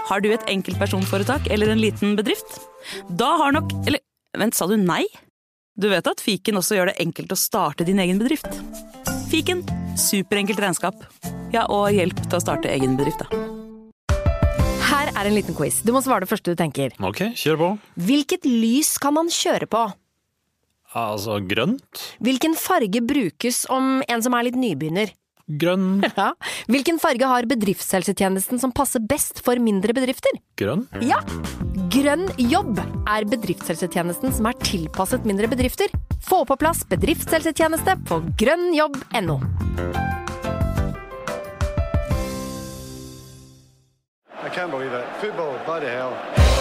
Har du et enkeltpersonforetak eller en liten bedrift? Da har nok... Eller, vent, sa du nei? Du vet at Fiken også gjør det enkelt å starte din egen bedrift. Fiken, superenkelt regnskap. Ja, og hjelp til å starte egen bedrift, da. Her er en liten quiz. Du må svare det første du tenker. Ok, kjør på. Hvilket lys kan man kjøre på? Altså, grønt? Hvilken farge brukes om en som er litt nybegynner? Grønn. Ja. Hvilken farge har bedriftshelsetjenesten som passer best for mindre bedrifter? Grønn? Ja. Grønn jobb er bedriftshelsetjenesten som er tilpasset mindre bedrifter. Få på plass bedriftshelsetjeneste på grønnjobb.no. I can't believe it. Football, bloody hell.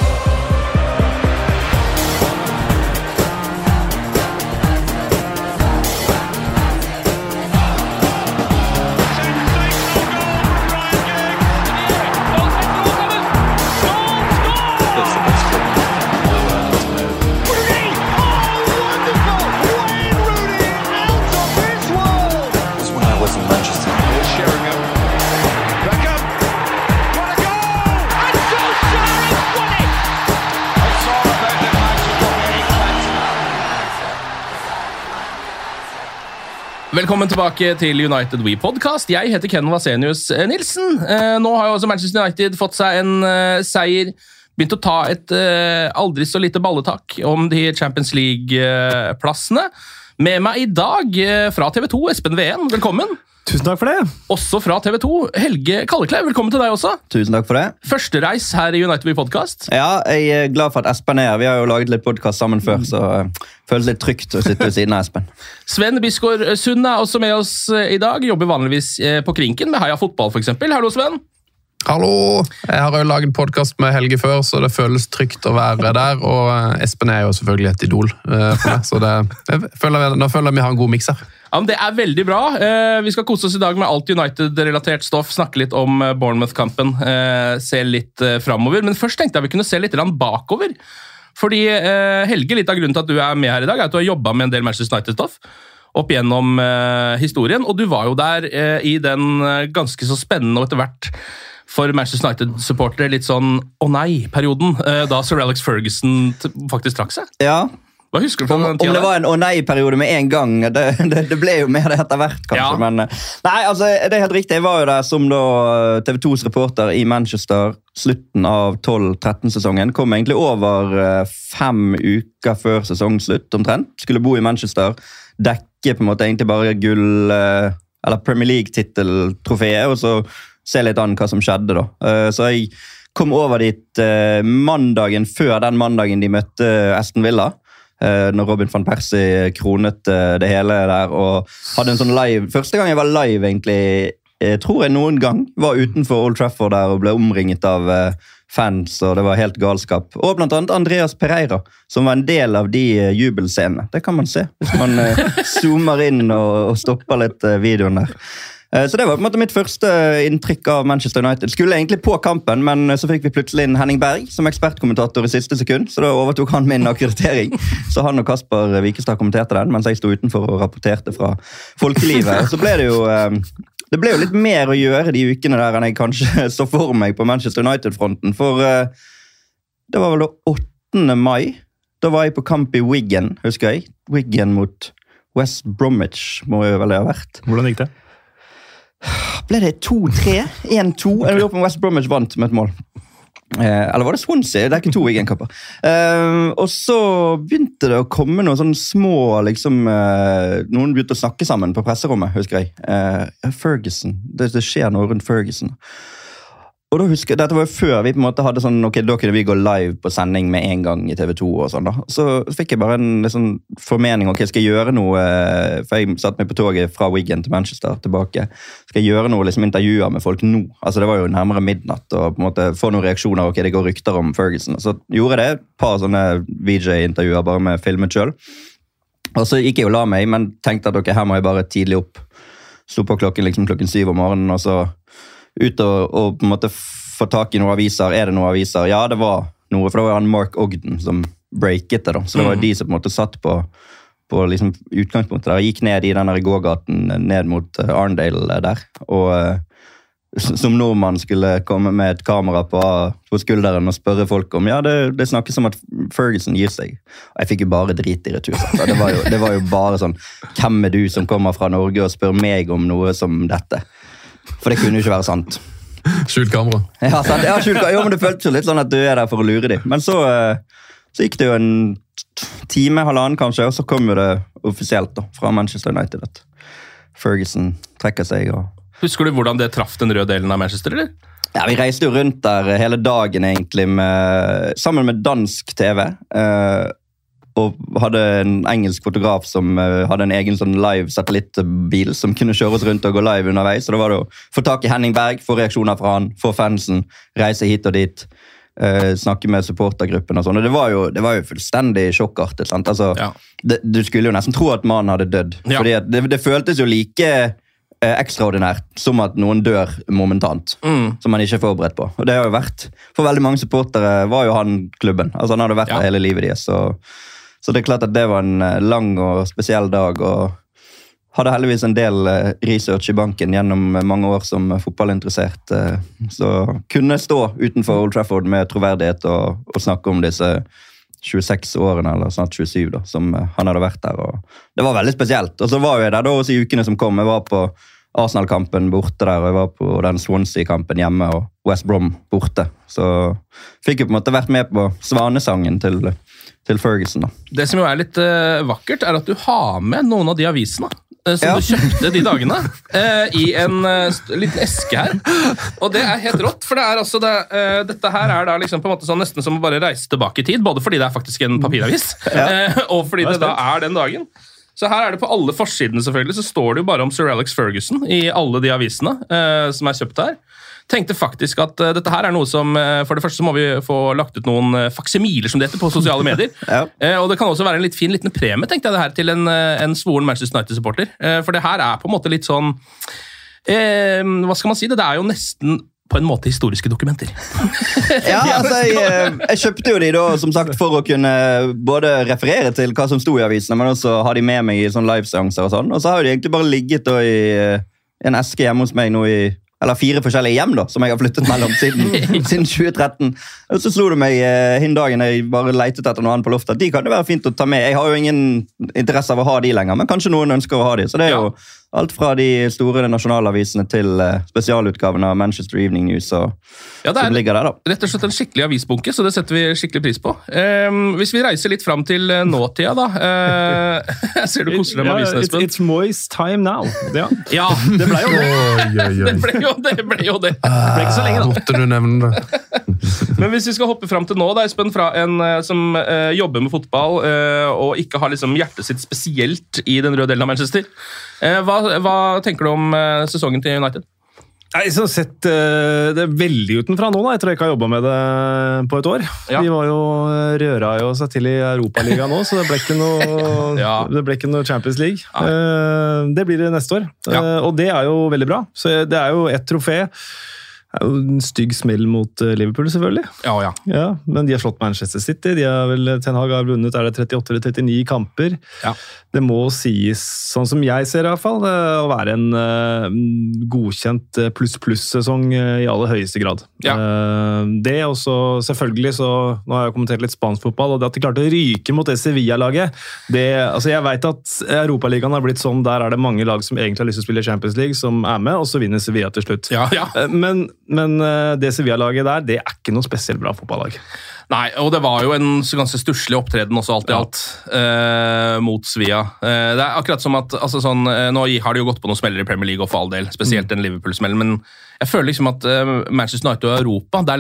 Velkommen tilbake til United We Podcast. Jeg heter Ken Vasenius Nilsen. Nå har jo også Manchester United fått seg en seier, begynt å ta et aldri så lite balletak om de Champions League-plassene. Med meg i dag fra TV 2, Espen Veen, velkommen. Tusen takk for det. Også fra TV 2, Helge Kallekleiv, velkommen til deg også. Tusen takk for det. Første reis her i United We Podcast. Ja, jeg er glad for at Espen er her. Vi har jo laget litt podcast sammen før, så føles litt trygt å sitte ved siden av Espen. Sven Bisgaard Sund er også med oss i dag, jobber vanligvis på Krinken med Heia Fotball for eksempel. Hallo Sven. Hallo! Jeg har jo laget podcast med Helge før, så det føles trygt å være der, og Espen er jo selvfølgelig et idol for meg, så nå føler jeg vi har en god mix her. Ja, men det er veldig bra. Vi skal kose oss i dag med alt United-relatert stoff, snakke litt om Bournemouth-kampen, se litt fremover, men først tenkte jeg vi kunne se litt bakover, fordi Helge, litt av grunnen til at du er med her i dag, er at du har jobbet med en del Manchester United-stoff, opp gjennom historien, og du var jo der i den ganske så spennende og etter hvert for Manchester United-supportere litt sånn «Å nei»-perioden, da Sir Alex Ferguson faktisk trakk seg. Ja. Hva husker du fra den tida? Om det var en «Å nei»-periode med en gang, det ble jo mer det etter hvert, kanskje. Ja. Men nei, altså, det er helt riktig. Jeg var jo der som da TV 2s reporter i Manchester slutten av 12-13-sesongen. Kom egentlig over 5 uker før sesongslutt, omtrent. Skulle bo i Manchester, dekke på en måte egentlig bare gull, eller Premier League-titteltrofeet, og så se litt an hva som skjedde da. Så jeg kom over dit mandagen før den mandagen de møtte Aston Villa, når Robin van Persie kronet det hele der, og hadde en sånn live, første gang jeg var live egentlig, tror jeg noen gang, var utenfor Old Trafford der og ble omringet av fans, og det var helt galskap. Og blant annet Andreas Pereira, som var en del av de jubelscenene. Det kan man se, hvis man zoomer inn og stopper litt videoen der. Så det var på en måte mitt første inntrykk av Manchester United. Skulle egentlig på kampen, men så fikk vi plutselig inn Henning Berg som ekspertkommentator i siste sekund, så da overtok han min akkreditering. Så han og Kasper Wikestad kommenterte den, mens jeg stod utenfor og rapporterte fra folkelivet. Så ble det ble jo litt mer å gjøre de ukene der enn jeg kanskje så for meg på Manchester United-fronten, for det var vel 8. mai. Da var jeg på kamp i Wigan, husker jeg. Wigan mot West Bromwich, må jo vel det ha vært. Hvordan gikk det? Ble det 2-3? 1-2? Jeg lurer på om West Bromwich vant med et mål. Eller var det Swansea? Det er ikke 2 Wigan-kamper. Og så begynte det å komme noen sånne små, liksom, noen begynte å snakke sammen på presserommet, husker jeg. Ferguson. Det skjer noe rundt Ferguson. Og da husker jeg, dette var jo før vi på en måte hadde sånn, ok, da kunne vi gå live på sending med en gang i TV 2 og sånn da. Så fikk jeg bare en sånn formening, ok, skal jeg gjøre noe, for jeg satt meg på toget fra Wigan til Manchester tilbake, skal jeg gjøre noe, liksom intervjuer med folk nå? Altså det var jo nærmere midnatt, og på en måte få noen reaksjoner, ok, det går rykter om Ferguson. Så gjorde jeg det, et par sånne VJ-intervjuer bare med filmet selv. Og så gikk jeg og la meg, men tenkte at ok, her må jeg bare tidlig opp. Stod på klokken 7 om morgenen, og så ut og på en måte få tak i noen aviser. Er det noen aviser? Ja, det var noe, for det var han Mark Ogden som breaket det da. Så det var de som på en måte satt på liksom utgangspunktet der. Jeg gikk ned i denne gågaten ned mot Arndale der, og som nordmann skulle komme med et kamera på skulderen og spørre folk om, ja, det snakkes om at Ferguson gir seg. Og jeg fikk jo bare drit i retur. Det var jo bare sånn, hvem du som kommer fra Norge og spør meg om noe som dette? For det kunne jo ikke være sant. Skjult kamera. Ja, sant? Ja, skjult kamera. Jo, men det føltes jo litt sånn at du der for å lure dem. Men så gikk det jo en time, halvannen kanskje, og så kom jo det offisielt da, fra Manchester United at Ferguson trekker seg. Husker du hvordan det traff den røde delen av Manchester, eller? Ja, vi reiste jo rundt der hele dagen egentlig, sammen med dansk TV, og hadde en engelsk fotograf som hadde en egen sånn live satellittbil som kunne kjøre oss rundt og gå live underveis. Så det var det å få tak i Henning Berg, få reaksjoner fra han, få fansen, reise hit og dit, snakke med supportergruppen og sånn. Og det var jo fullstendig sjokkartet, sant? Altså, du skulle jo nesten tro at mannen hadde dødd. Ja. Fordi at det føltes jo like ekstraordinært som at noen dør momentant, som man ikke er forberedt på. Og det har jo vært, for veldig mange supportere var jo han klubben. Altså han hadde vært der hele livet deres, så det er klart at det var en lang og spesiell dag, og hadde heldigvis en del research i banken gjennom mange år som fotballinteressert, så kunne stå utenfor Old Trafford med troverdighet og snakke om disse 26 årene, eller snart 27 da, som han hadde vært der, og det var veldig spesielt. Og så var jeg der da også i ukene som kom. Jeg var på Arsenal-kampen borte der, og jeg var på den Swansea-kampen hjemme, og West Brom borte. Så fikk jeg på en måte vært med på svanesangen til Ferguson da. Det som jo er litt vakkert, er at du har med noen av de avisene som du kjøpte de dagene i en liten eske her. Og det er helt rått, for det er altså dette her er da liksom på en måte sånn nesten som å bare reise tilbake i tid, både fordi det er faktisk en papiravis, og fordi det da er den dagen. Så her er det på alle forsidene selvfølgelig, så står det jo bare om Sir Alex Ferguson i alle de avisene som er kjøpt her. Tenkte faktisk at dette her er noe som, for det første så må vi få lagt ut noen faksimiler som det heter på sosiale medier. Og det kan også være en litt fin liten premie, tenkte jeg det her, til en svoren Manchester United-supporter. For det her er på en måte litt sånn, hva skal man si det? Det er jo nesten på en måte historiske dokumenter. Altså jeg kjøpte jo de da, som sagt, for å kunne både referere til hva som stod i avisene, men også ha de med meg i sånn liveseanser og sånn. Og så har de egentlig bare ligget da i en eske hjemme hos meg nå eller 4 forskjellige hjem da, som jeg har flyttet mellom siden 2013. Og så slo det meg hin dagen jeg bare letet etter noe annet på loftet. De kan det være fint å ta med. Jeg har jo ingen interesse av å ha de lenger, men kanskje noen ønsker å ha de. Så det er jo alt fra de store nasjonalavisene til spesialutgavene av Manchester Evening News som ligger der da. Rett og slett en skikkelig avisbunke, så det setter vi skikkelig pris på. Hvis vi reiser litt frem til nåtida da, jeg ser du koser deg med avisen, Espen. It's moist time now. Ja, det ble jo det. Det ble jo det. Det ble ikke så lenge da. Måtte du nevne det. Men hvis vi skal hoppe frem til nå, da, Espen, fra en som jobber med fotball og ikke har liksom hjertet sitt spesielt i den røde delen av Manchester, hva tenker du om sesongen til United? Nei, så sett det veldig utenfra nå da. Jeg tror jeg ikke har jobbet med det på et år. De var jo røra jo seg til i Europaligaen nå, så det ble ikke noe Champions League. Det blir det neste år, og det er jo veldig bra. Så det er jo et trofé. Det er jo en stygg smell mot Liverpool, selvfølgelig. Ja, men de har slått Manchester City. Ten Hag har vunnet 38 eller 39 kamper. Det må sies, sånn som jeg ser i hvert fall, å være en godkjent pluss-pluss-sesong i aller høyeste grad. Det også, selvfølgelig, så nå har jeg kommentert litt spansk fotball, og det at de klarte å ryke mot det Sevilla-laget, altså jeg vet at Europaligaen har blitt sånn, der er det mange lag som egentlig har lyst til å spille Champions League, som er med, og så vinner Sevilla til slutt. Men det Sevilla-laget der, det er ikke noe spesielt bra fotballag. Nei, og det var jo en ganske stusslig opptreden også alt i alt mot Sevilla. Det er akkurat som at altså sånn, nå har de jo gått på noen smeller i Premier League og for all del, spesielt den Liverpool-smellen, men jeg føler liksom at Manchester United og Europa, det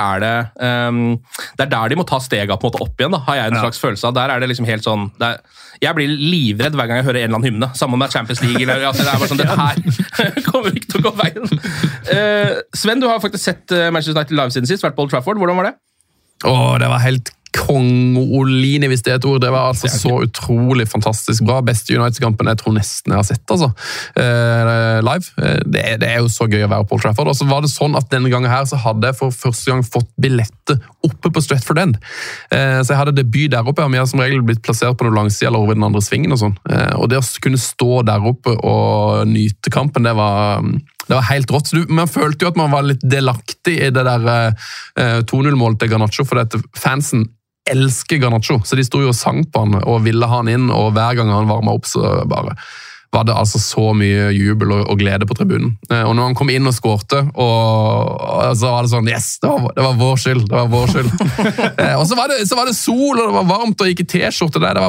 er der de må ta steget på en måte opp igjen, da, har jeg en slags følelse av. Der er det liksom helt sånn, jeg blir livredd hver gang jeg hører en eller annen hymne, sammen med Champions League, eller, altså, det er bare sånn, dette her kommer ikke til å gå veien. Sven, du har faktisk sett Manchester United live siden sist, vært på Old Trafford, hvordan var det? Det var helt kongoline, hvis det er et ord. Det var altså så utrolig fantastisk bra. Beste United-kampen jeg tror nesten jeg har sett, altså. Live. Det er jo så gøy å være på Old Trafford. Og så var det sånn at denne gangen her så hadde jeg for første gang fått billetter oppe på Stratford End. Så jeg hadde debut der oppe, og vi har som regel blitt plassert på noen langsida eller over den andre svingen og sånn. Og det å kunne stå der oppe og nyte kampen, det var Det var helt rått. Man følte jo at man var litt delaktig i det der 2-0-målet til Garnacho, for dette fansen elsker Garnacho, så de stod jo og sang på han og ville ha han inn, og hver gang han varmet opp, så bare var det altså så mye jubel og glede på tribunen. Og når han kom inn og skårte, og så var det sånn, yes, det var vår skyld, det var vår skyld. Og så var det sol, og det var varmt, og gikk i t-skjorte der,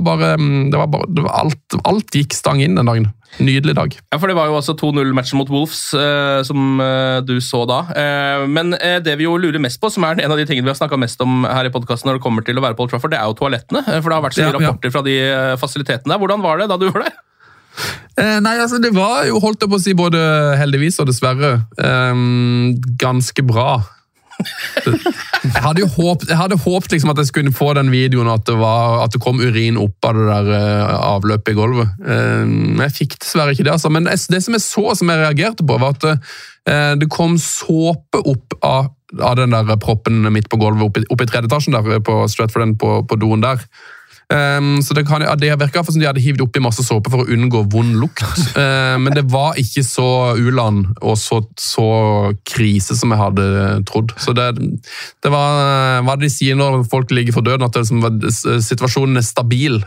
alt gikk stang inn den dagen. Nydelig dag. Ja, for det var jo også 2-0-matchen mot Wolves, som du så da. Men det vi jo lurer mest på, som en av de tingene vi har snakket mest om her i podcasten når det kommer til å være på Old Trafford, det er jo toalettene, for det har vært så mye rapporter fra de fasilitetene der. Hvordan var det da du gjorde det? Nei, altså det var jo, holdt jeg på å si, både heldigvis og dessverre, ganske bra. Jeg hadde håpet liksom at jeg skulle få den videoen at det kom urin opp av det der avløpet i gulvet. Jeg fikk dessverre ikke det, altså. Men det som jeg reagerte på, var at det kom såpe opp av den der proppen midt på gulvet, opp i 3. etasjen der på Stratford, på doen der. Så det virket som de hadde hivet opp i masse såpe for å unngå vond lukt, men det var ikke så uland og så krise som jeg hadde trodd. Så det var hva de sier når folk ligger for døden, at situasjonen er stabil.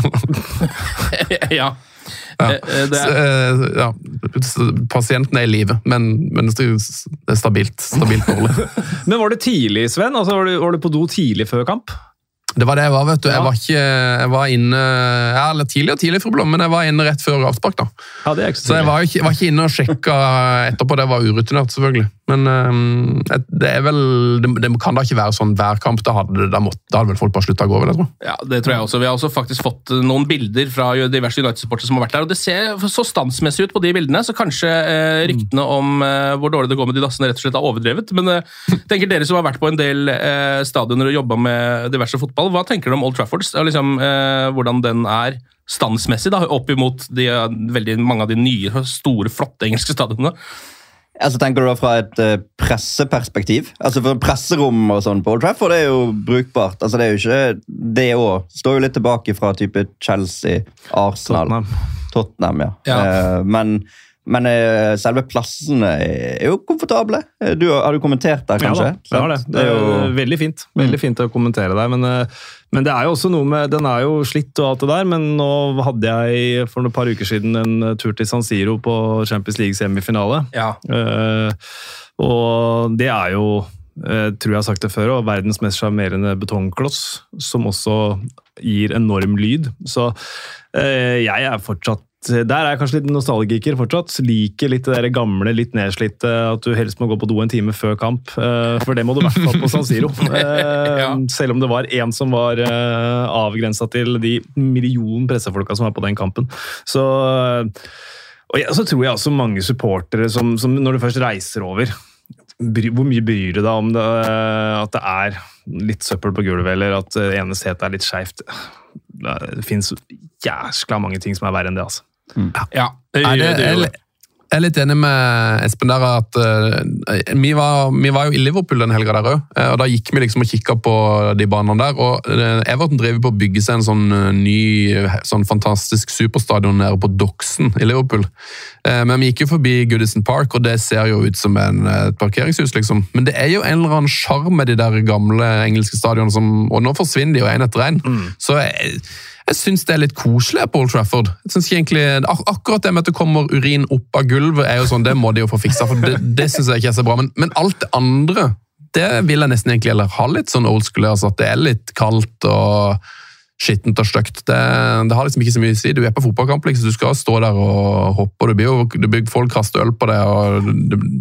Ja. Pasienten er i live, men det er stabilt dårlig. Men var det tidlig, Sven? Altså, var du på do tidlig før kamp? Det var det jeg var, vet du. Jeg var inne eller tidlig for Blom, men jeg var inne rett før avspark da. Ja, det er ikke så så jeg var ikke inne og sjekka etterpå, det var urutinert selvfølgelig. Men det er vel, det kan da ikke være sånn hver kamp, da hadde vel folk bare sluttet å gå over det, tror jeg. Ja, det tror jeg også. Vi har også faktisk fått noen bilder fra diverse United-supportere som har vært der, og det ser så standsmessig ut på de bildene, så kanskje ryktene om hvor dårlig det går med de dassene rett og slett er overdrevet, men tenker dere som har vært på en del stadioner og jobbet med diverse fotball, hva tenker dere om Old Trafford? Liksom, hvordan den er standsmessig da, opp imot veldig mange av de nye, store, flotte engelske stadionene? Altså, tenker du da fra et presseperspektiv? Altså, for presserom og sånn på Old Trafford er jo brukbart. Altså, det er jo ikke det også. Står jo litt tilbake fra type Chelsea, Arsenal, Tottenham ja. Men selve plassene er jo komfortable. Har du kommentert der, kanskje? Ja, det har det. Det er jo veldig fint. Veldig fint å kommentere der, men det er jo også noe med, den er jo slitt og alt det der, men nå hadde jeg for et par uker siden en tur til San Siro på Champions League semifinale. Ja. Og det er jo, tror jeg har sagt det før, og verdens mest charmerende betongkloss, som også gir enorm lyd. Så jeg er fortsatt der er jeg kanskje litt nostalgiker fortsatt, liker litt det der gamle, litt nedslitte, at du helst må gå på do en time før kamp, for det må du i hvert fall på San Siro. Selv om det var en som var avgrenset til de million pressefolka som var på den kampen. Så tror jeg også mange supportere som når du først reiser over, hvor mye bryr du deg om det, at det er litt søppel på gulvet, eller at ene setet er litt skjevt? Det finnes jæskla mange ting som er verre enn det, altså. Ja, det gjør det. Jeg er litt enig med Espen der at vi var jo i Liverpool den helga der også, og da gikk vi liksom og kikket på de banene der, og Everton drev på å bygge seg en sånn ny, sånn fantastisk superstadion nede på Docksen i Liverpool. Men vi gikk jo forbi Goodison Park, og det ser jo ut som et parkeringshus liksom. Men det er jo en eller annen charme med de der gamle engelske stadionene, og nå forsvinner de jo en etter en. Så jeg synes det er litt koselig på Old Trafford. Jeg synes egentlig, akkurat det med at det kommer urin opp av gulvet er jo sånn, det må de jo få fiksa, for det synes jeg ikke er så bra. Men alt det andre, det vil jeg nesten egentlig heller ha litt sånn old school, altså at det er litt kaldt og skittent og støkt. Det har liksom ikke så mye å si. Du er på fotballkamp, liksom, du skal stå der og hoppe, og du bygger folk kaster øl på det, og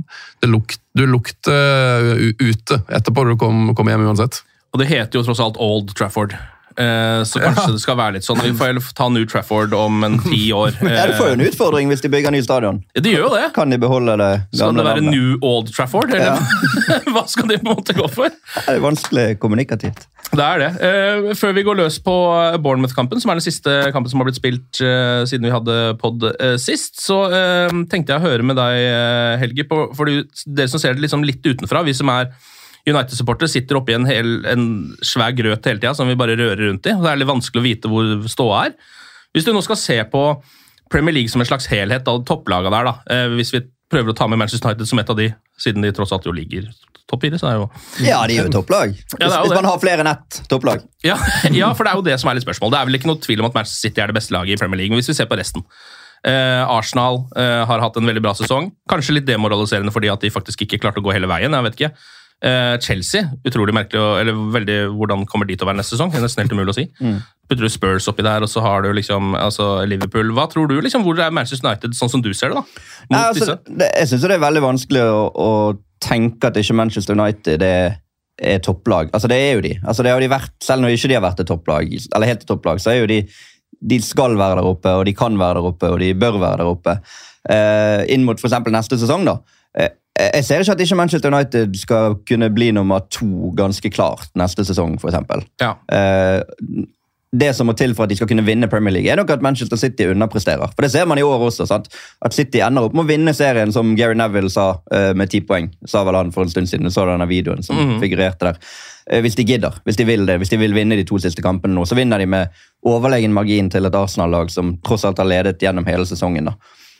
du lukter ute etterpå du kommer hjem uansett. Og det heter jo tross alt Old Trafford. Så kanskje det skal være litt sånn. Vi får ta New Trafford om 10 år. Ja, det får jo en utfordring hvis de bygger ny stadion. Ja, de gjør jo det. Kan de beholde det gamle navnet? Skal det være New Old Trafford? Eller? Ja. Hva skal de på en måte gå for? Det er vanskelig kommunikativt. Det er det. Før vi går løs på Bournemouth-kampen, som er den siste kampen som har blitt spilt siden vi hadde podd sist, så tenkte jeg å høre med deg, Helge, for dere som ser det liksom litt utenfra, vi som er United-supportere sitter oppi en svær grøt hele tiden, som vi bare rører rundt i, og det er litt vanskelig å vite hvor ståa er. Hvis du nå skal se på Premier League som en slags helhet av topplaget der, da, hvis vi prøver å ta med Manchester United som et av de, siden de tross alt jo ligger topp 4, så det jo... Ja, de er jo topplag. Hvis man har flere enn ett topplag. Ja, for det jo det som litt spørsmål. Det vel ikke noe tvil om at Manchester City det beste laget i Premier League, hvis vi ser på resten. Arsenal har hatt en veldig bra sesong. Kanskje litt demoraliserende fordi at de faktisk ikke klarte å gå hele veien, jeg vet ikke. Chelsea, utrolig merkelig, eller veldig, hvordan kommer de til å være neste sesong? Det nesten helt umulig å si. Putter du Spurs oppi der, og så har du liksom, Liverpool. Hva tror du, liksom, hvor Manchester United, sånn som du ser det da? Jeg synes det veldig vanskelig å tenke at ikke Manchester United er topplag. Det jo de. Det har de vært, selv når ikke de har vært et topplag, eller helt et topplag, så jo de skal være der oppe, og de kan være der oppe, og de bør være der oppe. Inn mot for eksempel neste sesong da, jeg ser ikke at ikke Manchester United skal kunne bli nummer 2 ganske klart neste sesong, for eksempel. Ja. Det som må til for at de skal kunne vinne Premier League, nok at Manchester City underpresterer. For det ser man i år også, sant? At City ender opp med å vinne serien, som Gary Neville sa, med 10 poeng. Sa vel han for en stund siden, så denne videoen som figurerte der. Hvis de gidder, hvis de vil det, hvis de vil vinne de 2 siste kampene nå, så vinner de med overlegen margin til et Arsenal-lag som tross alt har ledet gjennom hele sesongen da.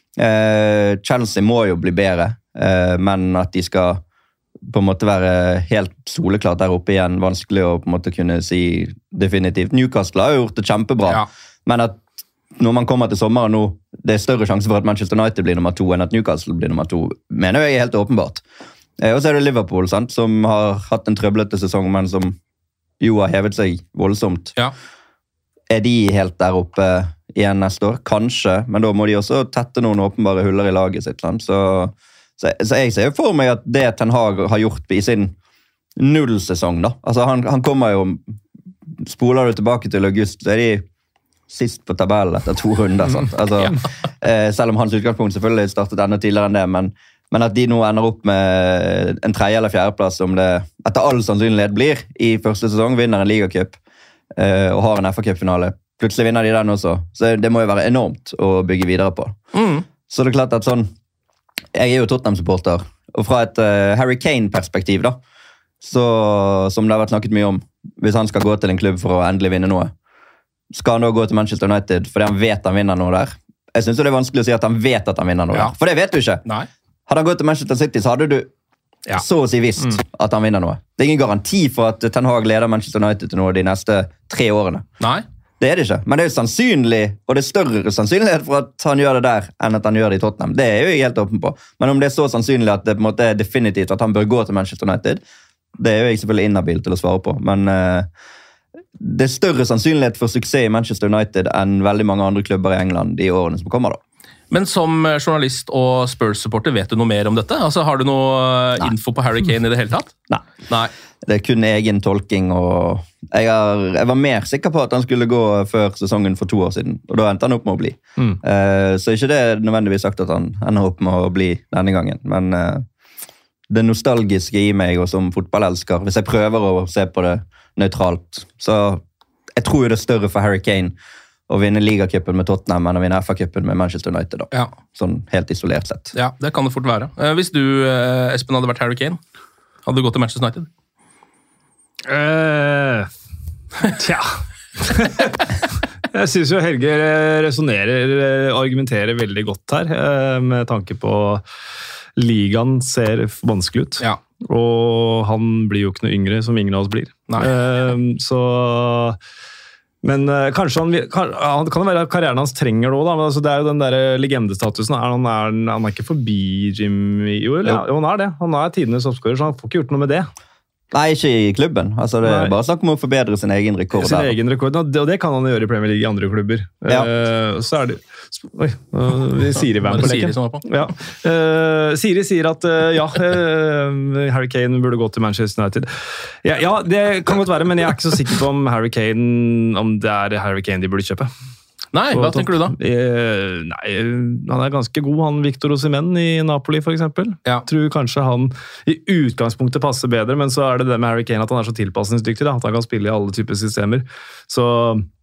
Chelsea må jo bli bedre, men at de skal på en måte være helt soleklart der oppe igjen, vanskelig å på en måte kunne si definitivt. Newcastle har jo gjort det kjempebra, men at når man kommer til sommeren nå, det større sjanse for at Manchester United blir nummer 2 enn at Newcastle blir nummer 2, mener jeg helt åpenbart. Og så det Liverpool, sant, som har hatt en trøblete sesong, men som jo har hevet seg voldsomt. Ja. De helt der oppe igjen neste år? Kanskje, men da må de også tette noen åpenbare huller i laget sitt. Så jeg ser for meg at det Ten Hag har gjort i sin nullsesong, da. Han kommer jo, spoler du tilbake til august, så de sist på tabellen etter 2 runder. Sant? Selv om hans utgangspunkt selvfølgelig startet enda tidligere enn det, men at de nå ender opp med en 3. eller 4. plass, som det etter all sannsynlighet blir i første sesong, vinner en ligacup og har en FA-cup-finale. Plutselig vinner de den også, så det må jo være enormt å bygge videre på. Så det klart at sånn, jeg jo Tottenham-supporter, og fra et Harry Kane-perspektiv da, så, som det har vært snakket mye om, hvis han skal gå til en klubb for å endelig vinne noe, skal han da gå til Manchester United fordi han vet han vinner noe der? Jeg synes det er vanskelig å si at han vet at han vinner noe der, for det vet du ikke. Nei. Hadde han gått til Manchester City, så hadde du så å si visst at han vinner noe. Det ingen garanti for at Ten Hag leder Manchester United til noe de neste 3 årene. Nei. Det det ikke, men det jo sannsynlig, og det større sannsynlighet for at han gjør det der, enn at han gjør det i Tottenham. Det jo jeg helt åpen på. Men om det så sannsynlig at det på en måte definitivt at han bør gå til Manchester United, det jo jeg selvfølgelig inhabil til å svare på. Men det større sannsynlighet for suksess i Manchester United enn veldig mange andre klubber i England de årene som kommer da. Men som journalist og Spurs-supporter, vet du noe mer om dette? Har du noe info på Harry Kane i det hele tatt? Nei. Det kun egen tolking, og jeg var mer sikker på at han skulle gå før sesongen for 2 år siden, og da endte han opp med å bli. Så ikke det nødvendigvis sagt at han ender opp med å bli denne gangen, men det nostalgiske i meg, og som fotballelsker, hvis jeg prøver å se på det nøytralt, så jeg tror jo det er større for Harry Kane å vinne ligacupen med Tottenham enn å vinne FA-cupen med Manchester United da. Ja. Sånn helt isolert sett. Ja, det kan det fort være. Hvis du, Espen, hadde vært Harry Kane, hadde du gått til Manchester United? Tja. Jeg synes jo Helge argumenterer veldig godt her, med tanke på ligaen ser vanskelig ut. Ja. Og han blir jo ikke noe yngre, som ingen av oss blir. Nei. Men kanskje han kan være karrieren hans trenger nå da, altså, det jo den der legendestatusen, han ikke forbi Jimmy, jo han det, han tidenes oppskårer, så han får ikke gjort noe med det. Nei, ikke i klubben, altså det bare snakk om å forbedre sin egen rekord. Sin egen rekord, og det kan han gjøre i Premier League i andre klubber. Så det, oi, Siri var på leken. Ja. Siri sier at Harry Kane burde gå til Manchester United. Ja, det kan godt være, men jeg ikke så sikker på om om det Harry Kane de burde kjøpe. Nei, hva tenker du da? Nei, han ganske god, han Victor Osimhen i Napoli for eksempel. Ja. Tror kanskje han i utgangspunktet passer bedre, men så det med Harry Kane at han så tilpasningsdyktig, da, at han kan spille i alle typer systemer. Så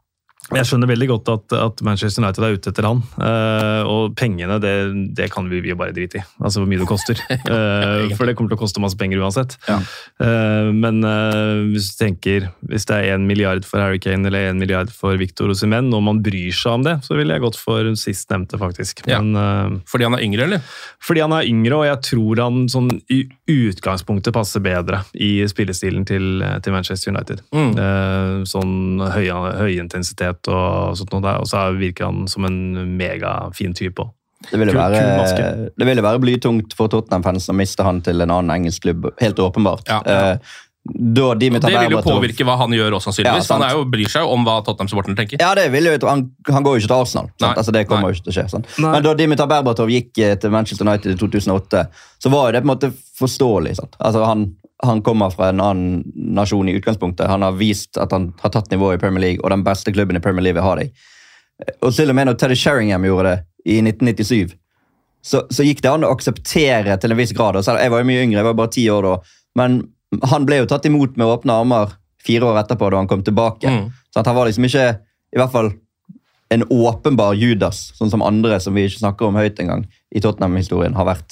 Jeg skjønner veldig godt at Manchester United ute etter han, og pengene, det kan vi bare drite i. Altså hvor mye det koster. For det kommer til å koste masse penger uansett. Ja. Men hvis du tenker, hvis det 1 milliard for Harry Kane eller 1 milliard for Victor Osimhen, og man bryr seg om det, så ville jeg gått for sistnevnte faktisk. Ja. Men, fordi han yngre, eller? Fordi han yngre, og jeg tror han sånn, i utgangspunktet passer bedre i spillestilen til Manchester United. Sånn høy intensitet og sånt noe der, og så virker han som en megafin type også. Det ville være blytungt for Tottenham-fans å miste han til en annen engelsk klubb, helt åpenbart. Ja. Det vil jo påvirke hva han gjør også, sannsynligvis. Ja, han bryr seg jo om hva Tottenham-supporterne tenker. Ja, det vil jo, han går jo ikke til Arsenal. Altså, det kommer jo ikke til å skje. Sånn. Men da Dimitar Berbatov gikk til Manchester United i 2008, så var det på en måte forståelig. Sant? Altså, han kommer fra en annen nasjon i utgangspunktet. Han har vist at han har tatt nivå i Premier League, og den beste klubben i Premier League vil ha det. Og til og med når Teddy Sheringham gjorde det i 1997, så gikk det an å akseptere til en viss grad. Jeg var jo mye yngre, jeg var bare 10 år da, men han ble jo tatt imot med åpne armer 4 år etterpå da han kom tilbake. Så han var liksom ikke, i hvert fall, en åpenbar Judas, sånn som andre som vi ikke snakker om høyt engang i Tottenham-historien har vært.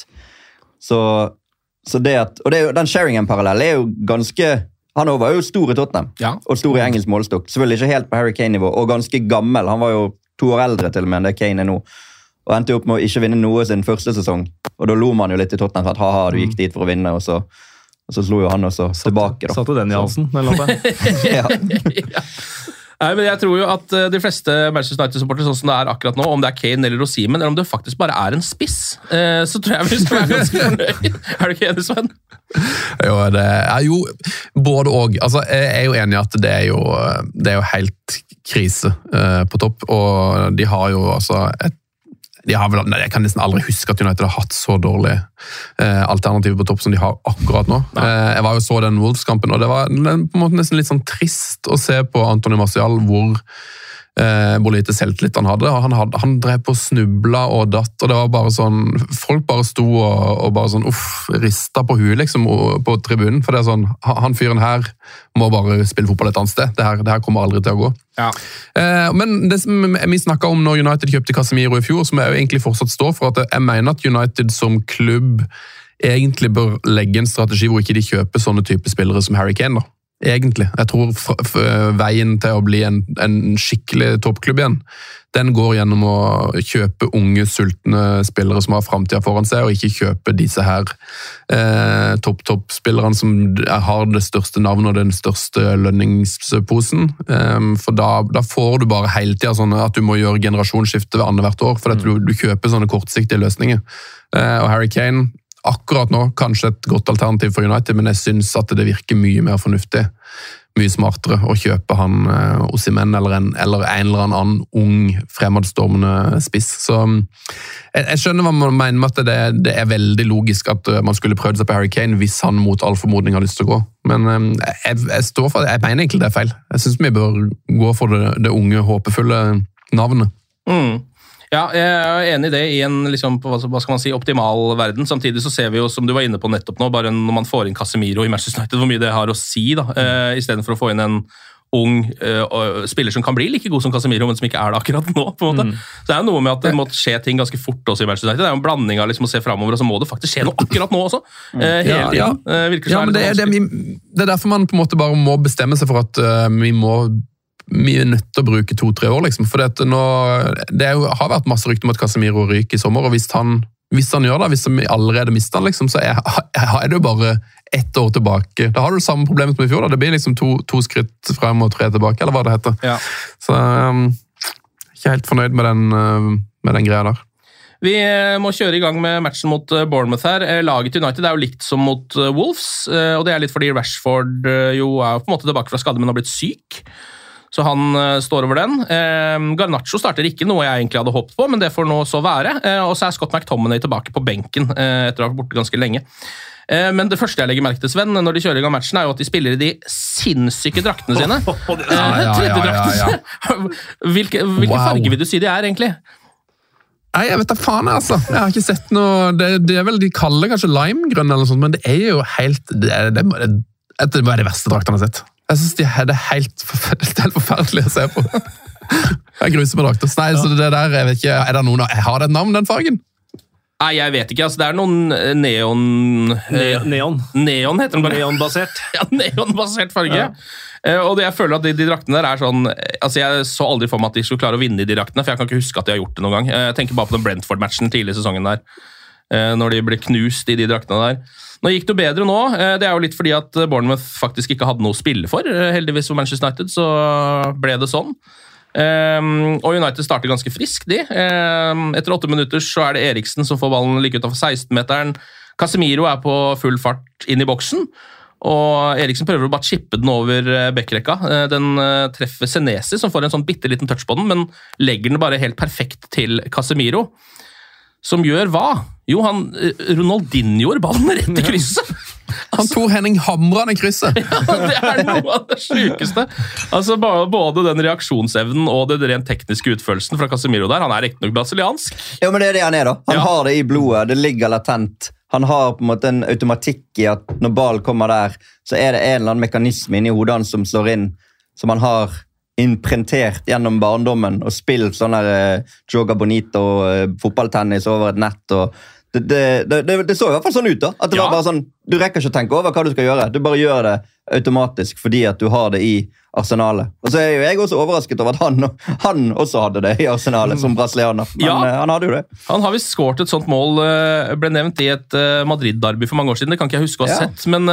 Så det at, og den Sheringham-parallell jo ganske, han var jo stor i Tottenham, og stor i engelsk målestokk, selvfølgelig ikke helt på Harry Kane-nivå, og ganske gammel, han var jo 2 år eldre til og med enn det Kane nå, og endte opp med å ikke vinne noe sin første sesong, og da lo man jo litt i Tottenham, for at haha, du gikk dit for å vinne, og så slo jo han også tilbake. Satte den i halsen, eller ja. Nei, men jeg tror jo at de fleste Manchester United-supportere, sånn som det akkurat nå, om det Kane eller Osimhen, eller om det faktisk bare en spiss, så tror jeg vi skal være ganske fornøyd. Du ikke enig, Sven? Jo, det jo både og. Altså, jeg jo enig i at det jo helt krise på topp, og de har jo altså jeg kan nesten aldri huske at United har hatt så dårlig alternativ på topp som de har akkurat nå. Jeg var jo så den Wolves-kampen, og det var på en måte nesten litt sånn trist å se på Anthony Martial hvor lite selvtillit han hadde. Han drev på snubla og datt, og det var bare sånn, folk bare sto og bare sånn, ristet på huet liksom på tribunen, for det sånn, han fyren her må bare spille fotball et annet sted. Det her kommer aldri til å gå. Ja. Men det som vi snakket om når United kjøpte Casemiro i fjor, som jeg jo egentlig fortsatt står for, at jeg mener at United som klubb egentlig bør legge en strategi hvor ikke de kjøper sånne type spillere som Harry Kane da. Egentlig. Jeg tror veien til å bli en skikkelig toppklubb igjen, den går gjennom å kjøpe unge, sultne spillere som har fremtiden foran seg, og ikke kjøpe disse her topp-spillerne som har det største navnet og den største lønningsposen. For da får du bare hele tiden sånn at du må gjøre generasjonsskifte ved hvert år, for at du kjøper sånne kortsiktige løsninger. Og Harry Kane akkurat nå kanskje et godt alternativ for United, men jeg synes at det virker mye mer fornuftig, mye smartere å kjøpe han Osimhen eller en eller annen ung, fremadstormende spiss. Så jeg skjønner hva man mener med at det veldig logisk at man skulle prøvd seg på Harry Kane hvis han mot all formodning har lyst til å gå. Men jeg står for det. Jeg mener egentlig det feil. Jeg synes vi bør gå for det unge, håpefulle navnet. Ja, jeg er enig i det i en liksom, hva skal man si, optimal verden. Samtidig så ser vi jo, som du var inne på nettopp nå, bare når man får inn Casemiro i Manchester United, hvor mye det har å si da, i stedet for å få inn en ung spiller som kan bli like god som Casemiro, men som ikke det akkurat nå, på en måte. Så det jo noe med at det må skje ting ganske fort også i Manchester United. Det jo en blanding av liksom å se fremover, og så må det faktisk skje noe akkurat nå også. Hele tiden. Virker så det derfor man på en måte bare må bestemme seg for at vi nødt til å bruke 2-3 år, liksom. For det har vært masse rykter om at Casemiro ryker i sommer, og hvis han gjør det, hvis vi allerede mister han, liksom, så er det jo bare 1 år tilbake. Da har du samme problem som i fjor, da. Det blir liksom 2 skritt frem og 3 tilbake, eller hva det heter. Ja. Så ikke helt fornøyd med den greia der. Vi må kjøre i gang med matchen mot Bournemouth her. Laget til United jo likt som mot Wolves, og det litt fordi Rashford jo på en måte tilbake fra skade, men har blitt syk. Så han står over den. Garnacho starter ikke, noe jeg egentlig hadde håpet på, men det får nå så være. Og så Scott McTominay tilbake på benken etter å ha vært borte ganske lenge. Men det første jeg legger merke til, Sven, når de kjører i gang matchen, jo at de spiller i de sinnssyke draktene sine. Hvilke farger vil du si de egentlig? Nei, jeg vet da faen, altså. Jeg har ikke sett noe. Det vel de kaller kanskje limegrønn eller noe sånt, men det jo helt det var det verste draktene jeg har sett. Jeg synes det helt forferdelig å se på. Jeg gruser med drakter. Nei, så det der, jeg vet ikke, er det noen, har det et navn, den fargen? Nei, jeg vet ikke. Altså, det er noen neon heter den bare. Neonbasert. Ja, neonbasert farge. Ja. Og jeg føler at de draktene der er sånn. Altså, jeg så aldri for meg at de skulle klare å vinne i de draktene, for jeg kan ikke huske at de har gjort det noen gang. Jeg tenker bare på den Brentford-matchen tidlig i sesongen der, når de ble knust i de draktene der. Nå gikk det jo bedre nå. Det er jo litt fordi at Bournemouth faktisk ikke hadde noe å spille for. Heldigvis for Manchester United så ble det sånn. Og United starter ganske frisk de. Etter 8 minutter så er det Eriksen som får ballen like utenfor 16-meteren. Casemiro er på full fart inn i boksen, og Eriksen prøver å bare chippe den over backrekka. Den treffer Senesi, som får en sånn bitteliten touch på den, men legger den bare helt perfekt til Casemiro. Som gjør hva? Jo, Ronaldinhoer ballen rett i krysset. Han tog Henning Hamran i krysset. Ja, det er noe av det sykeste. Altså, både den reaksjonsevnen og den rent tekniske utførelsen fra Casemiro der, han er riktig nok brasiliansk. Ja, men det er det han er da. Han har det i blodet, det ligger latent. Han har på en måte en automatikk i at når ballen kommer der, så er det en eller annen mekanisme inni hodet han som slår inn, som han har imprentert gjennom barndommen og spilt sånn der Joga Bonito og fotballtennis over et nett. Og det så i hvert fall sånn ut da, at det var bare sånn, du rekker ikke å tenke over hva du skal gjøre, du bare gjør det automatisk fordi at du har det i arsenalet. Og så er jo jeg også overrasket over at han også hadde det i arsenalet som brasilianer, men han hadde jo det. Han har vist skåret et sånt mål, ble nevnt i et Madrid-derby for mange år siden, det kan ikke jeg huske å ha sett, men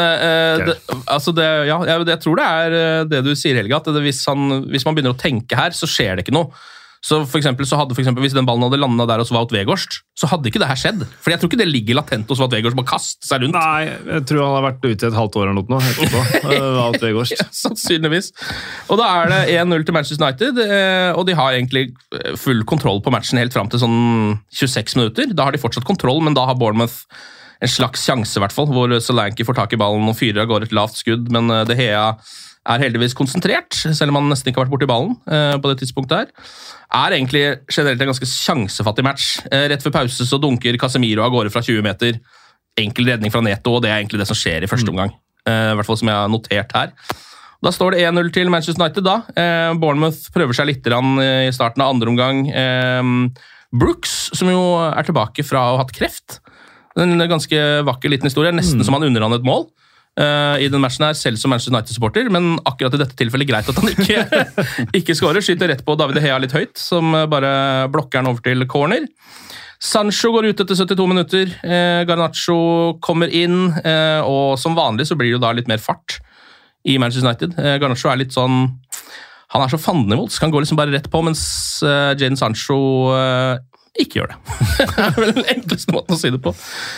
jeg tror det er det du sier, Helge, at hvis man begynner å tenke her, så skjer det ikke noe. Så for eksempel, hvis den ballen hadde landet der hos Wout Weghorst, så hadde ikke det her skjedd. For jeg tror ikke det ligger latent hos Wout Weghorst, bare kaste seg rundt. Nei, jeg tror han har vært ute et halvt år eller noe etterpå, Wout Weghorst. Ja, sannsynligvis. Og da er det 1-0 til Manchester United, og de har egentlig full kontroll på matchen helt frem til sånn 26 minutter. Da har de fortsatt kontroll, men da har Bournemouth en slags sjanse i hvert fall, hvor Solanke får tak i ballen og fyrer av gårde et lavt skudd, men De Gea er heldigvis konsentrert, selv om han nesten ikke har vært borti ballen på det tidspunktet her. Er egentlig generelt en ganske sjansefattig match. Rett før pause så dunker Casemiro av gårde fra 20 meter. Enkel redning fra Neto, og det er egentlig det som skjer i første omgang. I hvert fall som jeg har notert her. Da står det 1-0 til Manchester United da. Bournemouth prøver seg litt i starten av andre omgang. Brooks, som jo er tilbake fra å ha hatt kreft. En ganske vakker liten historie, nesten som han unner han et mål. I den matchen her, selv som Manchester United-supporter, men akkurat i dette tilfellet greit at han ikke skårer, skyter rett på David De Gea litt høyt, som bare blokker han over til corner. Sancho går ut etter 72 minutter, Garnacho kommer inn, og som vanlig så blir det jo da litt mer fart i Manchester United. Garnacho er litt sånn, han er så fandenivoldsk, han går liksom bare rett på, mens Jadon Sancho ikke gjør det. Det er vel den enkleste måten å si det på.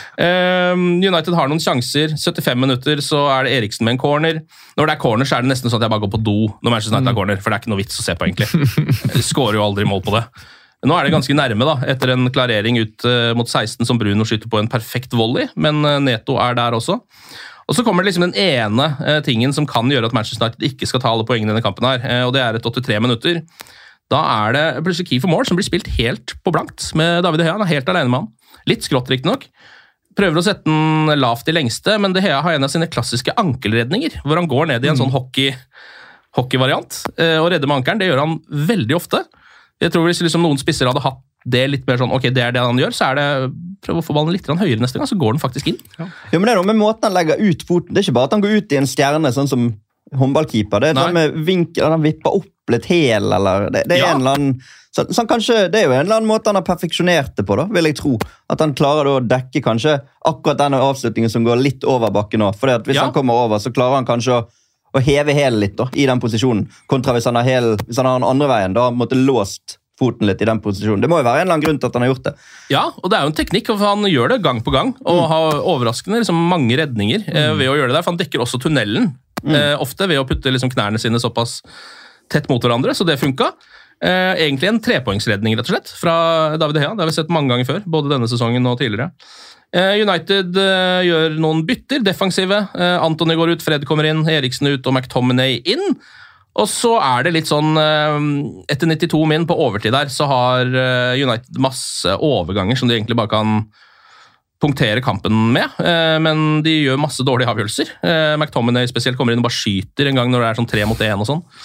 United har noen sjanser. 75 minutter så er det Eriksen med en corner. Når det er corner så er det nesten sånn at jeg bare går på do når Manchester United har corner, for det er ikke noe vits å se på egentlig. De skårer jo aldri mål på det. Nå er det ganske nærme da, etter en klarering ut mot 16 som Bruno skyter på en perfekt volley, men Neto er der også. Og så kommer det liksom den ene tingen som kan gjøre at Manchester United ikke skal ta alle poengene i denne kampen her, og det er et 83 minutter. Da er det plutselig key for mål som blir spilt helt på blankt med David De Gea. Han er helt alene med han. Litt skrått riktig nok. Prøver å sette den lavt i lengste, men De Gea har en av sine klassiske ankelredninger, hvor han går ned i en sånn hockeyvariant og redder med ankelen. Det gjør han veldig ofte. Jeg tror hvis liksom noen spisser hadde hatt det litt mer sånn, ok, det er det han gjør, så er det prøve å få ballen litt høyere neste gang, så går den faktisk inn. Ja, men det er noe med måten han legger ut foten. Det er ikke bare at han går ut i en stjerne, sånn som håndballkeeper. Det er sånn med vinkel, han vipper opp litt hel, eller det er en eller annen så kanskje, det er jo en eller annen måte han har perfeksjonert det på da, vil jeg tro, at han klarer å dekke kanskje akkurat denne avslutningen som går litt over bakken nå, for hvis han kommer over så klarer han kanskje å heve hælen litt da, i den posisjonen, kontra hvis han har den andre veien, da har han måtte låst foten litt i den posisjonen. Det må jo være en eller annen grunn til at han har gjort det. Ja, og det er jo en teknikk, for han gjør det gang på gang, og har overraskende liksom, mange redninger ved å gjøre det der, for han dekker også tunnelen, ofte ved å putte liksom, knærne sine såpass tett mot hverandre, så det funka. Egentlig en trepoengsredning, rett og slett, fra David De Gea. Det har vi sett mange ganger før, både denne sesongen og tidligere. United gjør noen bytter, defensive. Antony går ut, Fred kommer inn, Eriksen ut og McTominay inn. Og så er det litt sånn, etter 92 min på overtid der, så har United masse overganger som de egentlig bare kan punktere kampen med, men de gjør masse dårlige avgjørelser. McTominay spesielt kommer inn og bare skyter en gang når det er sånn 3 mot 1 og sånn.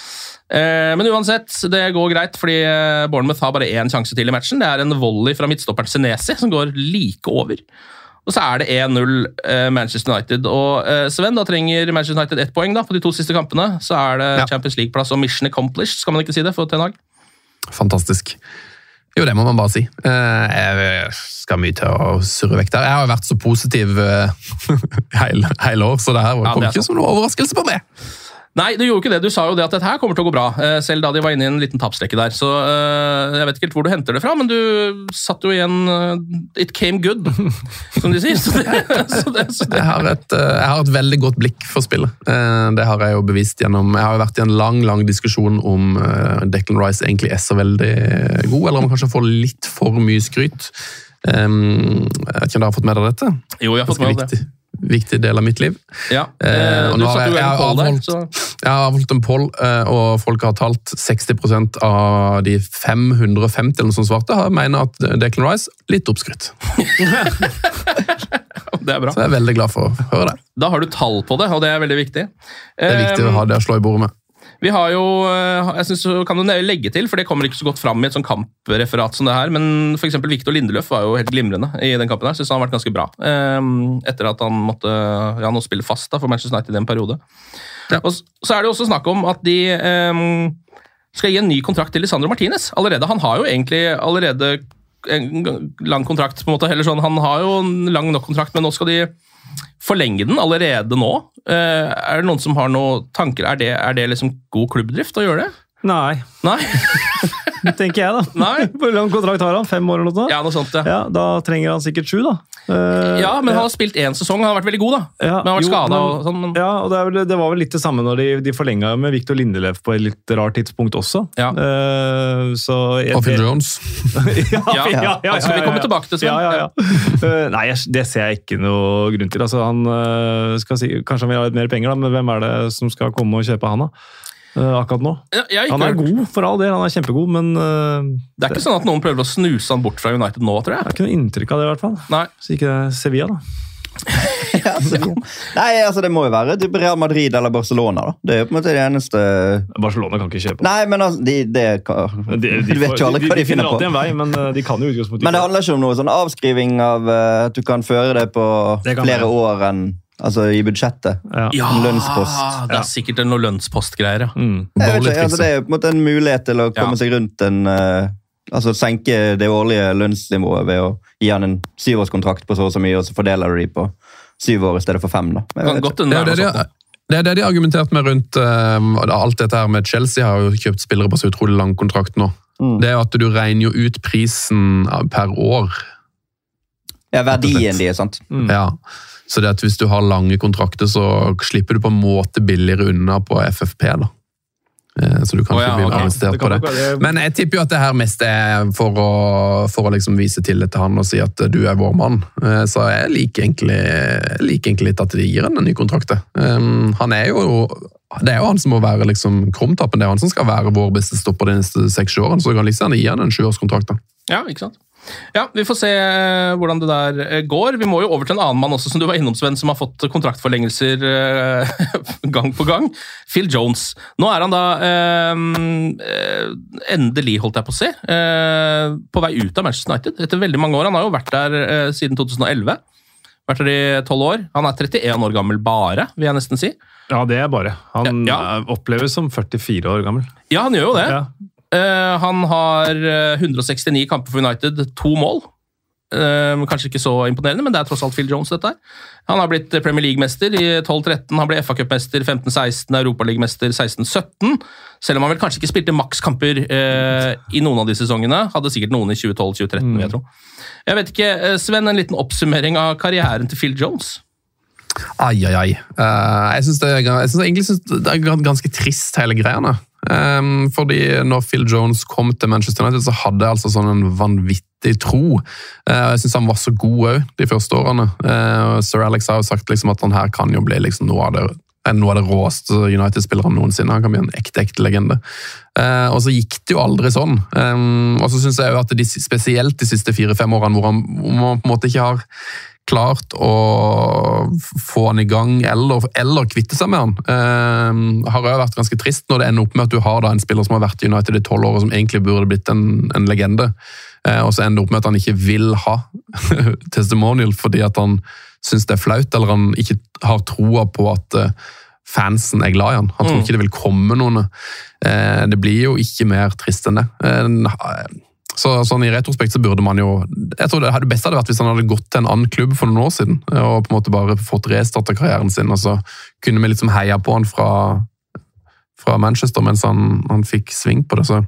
Men uansett, det går greit, fordi Bournemouth har bare 1 sjanse til i matchen. Det en volley fra midtstopperen Senesi, som går like over. Og så det 1-0 Manchester United. Og Sven, da trenger Manchester United 1 poeng da, på de 2 siste kampene. Så det Champions League-plass og mission accomplished, skal man ikke si det, for Ten Hag? Fantastisk. Jo, det må man bare si. Jeg skal mye til å surre vekk der. Jeg har jo vært så positiv hele år, så det her kom ikke som noen overraskelse på meg. Nei, du gjorde ikke det. Du sa jo det at dette her kommer til å gå bra, selv da de var inne i en liten tapslekke der. Så jeg vet ikke helt hvor du henter det fra, men du satt jo igjen it came good, som de sier. Jeg har et veldig godt blikk for spillet. Det har jeg jo bevist gjennom. Jeg har jo vært i en lang diskusjon om Declan Rice egentlig så veldig god, eller om han kanskje får litt for mye skryt. Jeg vet ikke om dere har fått med dere dette? Jo, jeg har fått med det. Viktig del av mitt liv. Ja, du satt jo en poll der. Jeg har avholdt en poll, og folk har talt 60% av de 550 eller noe som svarte, mener at Declan Rice litt oppskrytt. Det bra. Så jeg veldig glad for å høre det. Da har du tall på det, og det veldig viktig. Det viktig å ha det å slå i bordet med. Vi har jo, jeg synes kan du legge til, for det kommer ikke så godt fram i et sånn kampreferat som det her, men for eksempel Victor Lindeløf var jo helt glimrende i den kampen her, synes han har vært ganske bra, etter at han måtte nå spille fast da, for Manchester United i en periode. Ja. Og så det jo også snakk om at de skal gi en ny kontrakt til Lisandro Martinez allerede. Han har jo egentlig allerede en lang kontrakt, på en måte, eller sånn, han har jo en lang nok kontrakt, men nå skal de forlenge den allerede nå. Det noen som har noen tanker? Er det liksom god klubbdrift å gjøre det? Nei. Tenker jeg da. Nei. Hvor lang kontrakt har han? 5 år eller noe? Ja, noe sånt, ja. Ja, da trenger han sikkert 7 da. Ja, men han har spilt 1 sesong, han har vært veldig god da. Ja, men han har vært skadet og sånn. Men... Ja, og det var vel litt det samme når de forlenget med Victor Lindeløf på et litt rart tidspunkt også. Ja. Og Phil Jones. ja. Skal vi komme tilbake til sånn? Ja. Nei, det ser jeg ikke noe grunn til. Altså, han skal si, kanskje han vil ha litt mer penger da, men hvem det som skal komme og kjøpe han da? Akkurat nå. Han god for all del, han kjempegod, men... det ikke sånn at noen prøver å snuse han bort fra United nå, tror jeg. Jeg har ikke noe inntrykk av det i hvert fall. Nei. Så ikke Sevilla da. Nei, altså det må jo være Real Madrid eller Barcelona da. Det på en måte det eneste... Barcelona kan ikke kjøpe. Nei, men altså, du vet jo aldri hva de finner på. En vei, men de kan jo utgangspunkt. Men det handler ikke om noe sånn avskriving av at du kan føre det på flere år enn altså i budsjettet. Ja, lønnspost. Det sikkert noe lønnspostgreier, ja. Jeg vet ikke, altså det på en måte en mulighet til å komme seg rundt altså senke det årlige lønnsnivået ved å gi han en 7-årskontrakt på så og så mye, og så fordeler du de på 7 år i stedet for 5 da. Det det de har argumentert med rundt alt dette her med Chelsea har jo kjøpt spillere på så utrolig lang kontrakt nå. Det at du regner jo ut prisen per år. Ja, verdien de sant? Ja. Så det at hvis du har lange kontrakter, så slipper du på en måte billigere unna på FFP da. Så du kan ikke bli arrestert på det. Men jeg tipper jo at det her mest for å liksom vise tillit til han og si at du vår mann. Så jeg liker egentlig litt at de gir han en ny kontrakt. Han det jo han som må være liksom krumtappen, det han som skal være vår beste stopper de neste 6 årene, så kan liksom gi han en 7-årskontrakt da. Ja, ikke sant? Ja, vi får se hvordan det der går. Vi må jo over til en annen mann også, som du var innom, Sven, som har fått kontraktforlengelser gang på gang. Phil Jones. Nå han da endelig, holdt jeg på å se, på vei ut av Manchester United etter veldig mange år. Han har jo vært der siden 2011. Vært der i 12 år. Han 31 år gammel bare, vil jeg nesten si. Ja, det bare. Han oppleves som 44 år gammel. Ja, han gjør jo det. Ja. Han har 169 kamper for United, 2 mål. Kanskje ikke så imponerende, men det tross alt Phil Jones dette her. Han har blitt Premier League-mester i 12-13, han ble FA-Cup-mester 15-16, Europa-League-mester 16-17. Selv om han vel kanskje ikke spilte makskamper i noen av de sesongene. Hadde sikkert noen i 2012-2013, vil jeg tro. Jeg vet ikke, Sven, en liten oppsummering av karrieren til Phil Jones? Jeg synes det ganske trist hele greiene. Fordi når Phil Jones kom til Manchester United, så hadde jeg altså sånn en vanvittig tro. Jeg synes han var så god også, de første årene. Sir Alex har jo sagt liksom at han her kan jo bli liksom noe av det noe av det råeste United-spillerne noensinne. Han kan bli en ekte legende. Og så gikk det jo aldri sånn. Og så synes jeg jo at spesielt de siste 4-5 årene, hvor man på en måte ikke har klart å få han i gang, eller kvitte seg med han, har jo vært ganske trist når det ender opp med at du har da en spiller som har vært i United i 12 år, og som egentlig burde blitt en legende. Og så ender det opp med at han ikke vil ha testimonial fordi at han synes det er flaut, eller han ikke har troa på at fansen er glad i han. Han tror ikke det vil komme noen. Det blir jo ikke mer trist enn det. Så sånn i retrospekt så burde man jo... Jeg tror det beste hadde vært hvis han hadde gått til en annen klubb for noen år siden, og på en måte bare fått restartet karrieren sin, og så kunne vi liksom heia på han fra Manchester mens han fikk sving på det. Så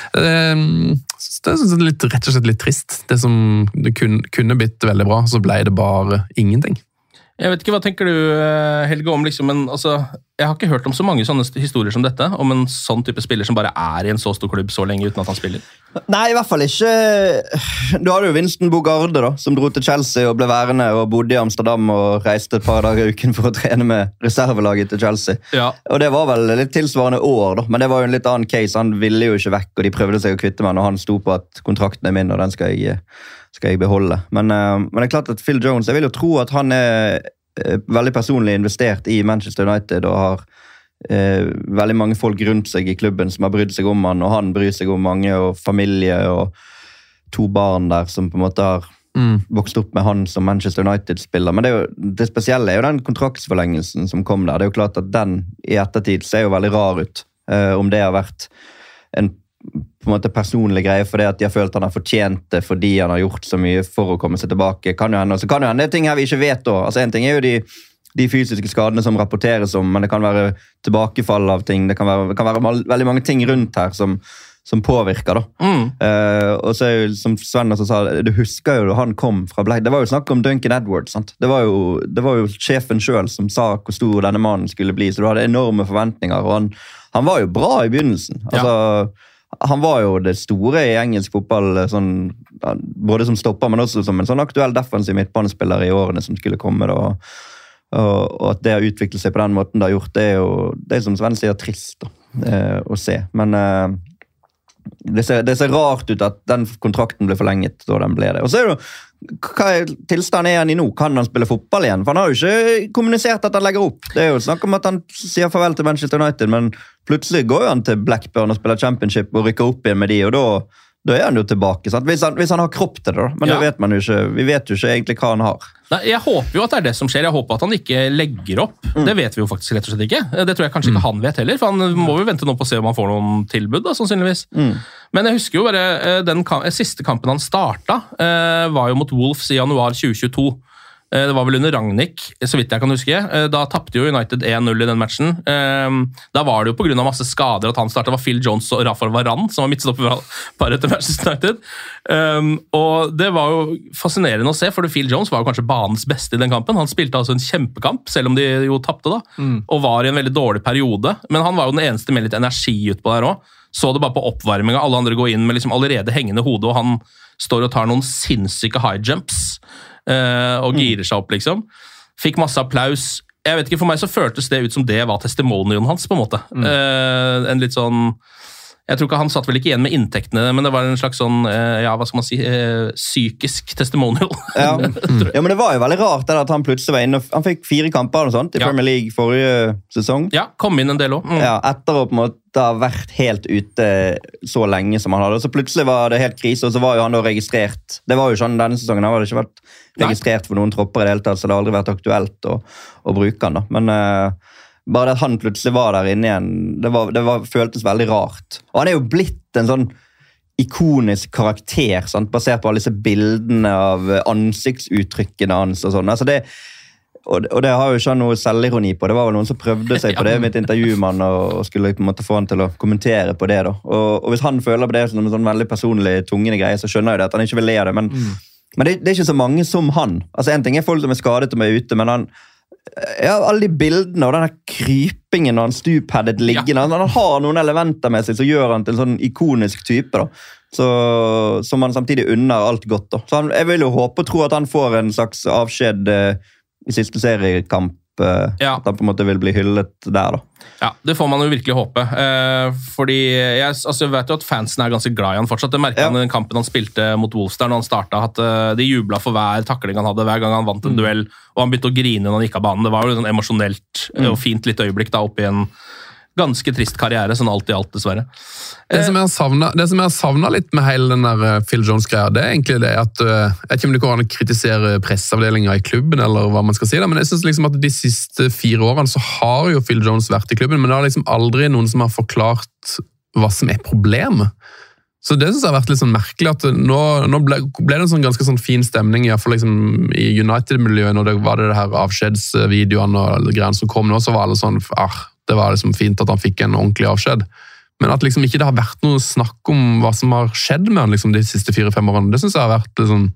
det synes jeg er rett og slett litt trist. Det som det kunne blitt veldig bra, så ble det bare ingenting. Jeg vet ikke, hva tenker du, Helge, om liksom jeg har ikke hørt om så mange sånne historier som dette, om en sånn type spiller som bare er i en så stor klubb så lenge uten at han spiller. Nei, i hvert fall ikke. Du hadde jo Winston Bogarde da, som dro til Chelsea og ble værende og bodde i Amsterdam og reiste et par dager i uken for å trene med reservelaget til Chelsea. Ja. Og det var vel litt tilsvarende år da, men det var jo en litt annen case. Han ville jo ikke vekk, og de prøvde seg å kvitte med han, og han sto på at kontrakten er min, og den skal jeg beholde. Men det er klart at Phil Jones, jeg vil jo tro at han er veldig personlig investert i Manchester United, og har veldig mange folk rundt seg i klubben som har brydd seg om han, og han bryr seg om mange, og familie, og 2 barn der som på en måte har vokst opp med han som Manchester United-spiller. Men det spesielle er jo den kontraktsforlengelsen som kom der. Det er jo klart at den i ettertid ser jo veldig rar ut, om det har vært en på en måte personlig greie for det at de har følt han har fortjent det fordi han har gjort så mye for å komme seg tilbake. Kan jo hende, så kan jo hende det er ting her vi ikke vet da. Altså en ting er jo de fysiske skadene som rapporteres om, men det kan være tilbakefall av ting, det kan være veldig mange ting rundt her som påvirker da. Og så er jo, som Sven også sa, du husker jo da han kom fra Black, det var jo snakk om Duncan Edwards, sant? Det var jo sjefen selv som sa hvor stor denne mannen skulle bli, så du hadde enorme forventninger, og han var jo bra i begynnelsen. Altså, han var jo det store i engelsk fotball, sånn, både som stopper, men også som en sånn aktuell defensiv midtbanespiller i årene som skulle komme da, og at det har utviklet seg på den måten det har gjort, det er jo det som Sven sier trist da, å se. Men det ser rart ut at den kontrakten ble forlenget da den ble det. Og så er det jo, hva tilstand er han i nå? Kan han spille fotball igjen? For han har jo ikke kommunisert at han legger opp. Det er jo snakk om at han sier farvel til Manchester United, men plutselig går han til Blackburn og spiller Championship og rykker opp igjen med de, og da er han jo tilbake. Sant? Hvis han har kropp til det da, men det vet man jo ikke. Vi vet jo ikke egentlig hva han har. Nei, jeg håper jo at det er det som skjer. Jeg håper at han ikke legger opp. Det vet vi jo faktisk rett og slett ikke. Det tror jeg kanskje ikke han vet heller, for han må jo vente nå på å se om han får noen tilbud da, sannsynligvis. Men jeg husker jo bare den siste kampen han startet, var jo mot Wolves i januar 2022. Det var vel under Rangnick, så vidt jeg kan huske. Da tappte jo United 1-0 i den matchen. Da var det jo på grunn av masse skader at han startet. Det var Phil Jones og Rafael Varane som var midtstopperparet til Manchester United. Og det var jo fascinerende å se, for Phil Jones var jo kanskje banens beste i den kampen. Han spilte altså en kjempekamp, selv om de jo tappte da, og var i en veldig dårlig periode. Men han var jo den eneste med litt energi utpå der også. Så det bare på oppvarminga, alle andre går inn med liksom allerede hengende hode, og han står og tar noen sinnssyke high jumps og girer seg opp liksom. Fikk masse applaus. Jeg vet ikke, for meg så føltes det ut som det var testimonion hans på en måte. En litt sånn, jeg tror ikke han satt vel ikke igjen med inntektene, men det var en slags sånn, ja, hva skal man si, psykisk testimonial. Ja, men det var jo veldig rart det at han plutselig var inne, han fikk 4 kamper og sånt i Premier League forrige sesong. Ja, kom inn en del også. Ja, etter å på en måte ha vært helt ute så lenge som han hadde, og så plutselig var det helt krise, og så var jo han da registrert. Det var jo sånn denne sesongen, han hadde ikke vært registrert for noen tropper i det hele tatt, så det har aldri vært aktuelt å bruke han da. Men bare at han plutselig var der inne igjen, det føltes veldig rart. Og han er jo blitt en sånn ikonisk karakter, sant? Basert på alle disse bildene av ansiktsuttrykkene hans og sånn. Altså og det har jo ikke noe selvironi på. Det var vel noen som prøvde seg på det med et intervju med han, og skulle på en måte få han til å kommentere på det da. Og hvis han føler på det som en sånn veldig personlig tungende greie, så skjønner jeg det, at han ikke vil le av det. Men det er ikke så mange som han. Altså en ting er folk som er skadet og er ute, men han, ja, alle de bildene og denne krypingen og han stupheadet liggende, han har noen elementer med seg som gjør han til en sånn ikonisk type da. Som han samtidig unner alt godt da. Så jeg vil jo håpe og tro at han får en slags avskjed i siste seriekamp at han på en måte vil bli hyllet der da. Ja, det får man jo virkelig håpe. Fordi jeg vet jo at fansen er ganske glad i han fortsatt. Det merket han i den kampen han spilte mot Wolves der når han startet, at de jublet for hver takling han hadde, hver gang han vant en duell, og han begynte å grine når han gikk av banen. Det var jo sånn emosjonelt og fint litt øyeblikk da, opp i en ganske trist karriere, sånn alt i alt, dessverre. Det som jeg har savnet litt med hele den der Phil Jones-greia, det er egentlig det at jeg vet ikke om det går an å kritisere presseavdelingen i klubben, eller hva man skal si da, men jeg synes liksom at de siste 4 årene så har jo Phil Jones vært i klubben, men det har liksom aldri noen som har forklart hva som er problemet. Så det synes jeg har vært litt sånn merkelig, at nå ble det en sånn ganske sånn fin stemning, i hvert fall liksom i United-miljøet, når det var det her avskjedsvideoene og greiene som kom nå, så var alle sånn, det var liksom fint at han fikk en ordentlig avskjed. Men at liksom ikke det har vært noe snakk om hva som har skjedd med han liksom de siste 4-5 årene, det synes jeg har vært litt sånn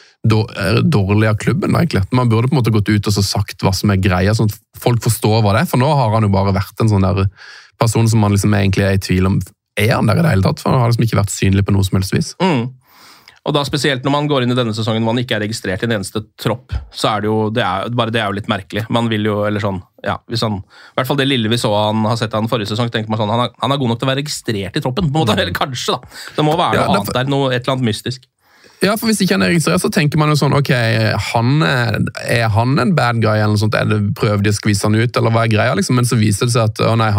dårlig av klubben egentlig. Man burde på en måte gått ut og så sagt hva som er greia, sånn at folk forstår hva det er, for nå har han jo bare vært en sånn der person som man liksom egentlig er i tvil om, er han der i det hele tatt? For han har liksom ikke vært synlig på noe som helst vis. Og da spesielt når man går inn i denne sesongen hvor man ikke er registrert i en eneste tropp, så er det jo, det er jo litt merkelig. Man vil jo, eller sånn, ja, hvis han, i hvert fall det lille vi så han har sett han forrige sesong, tenker man sånn, han er god nok til å være registrert i troppen, på en måte, eller kanskje da. Det må være noe annet der, et eller annet mystisk. Ja, for hvis ikke han er registrert, så tenker man jo sånn, ok, er han en bad guy eller noe sånt, prøver de å skvise han ut, eller hva er greia liksom, men så viser det seg at, nei,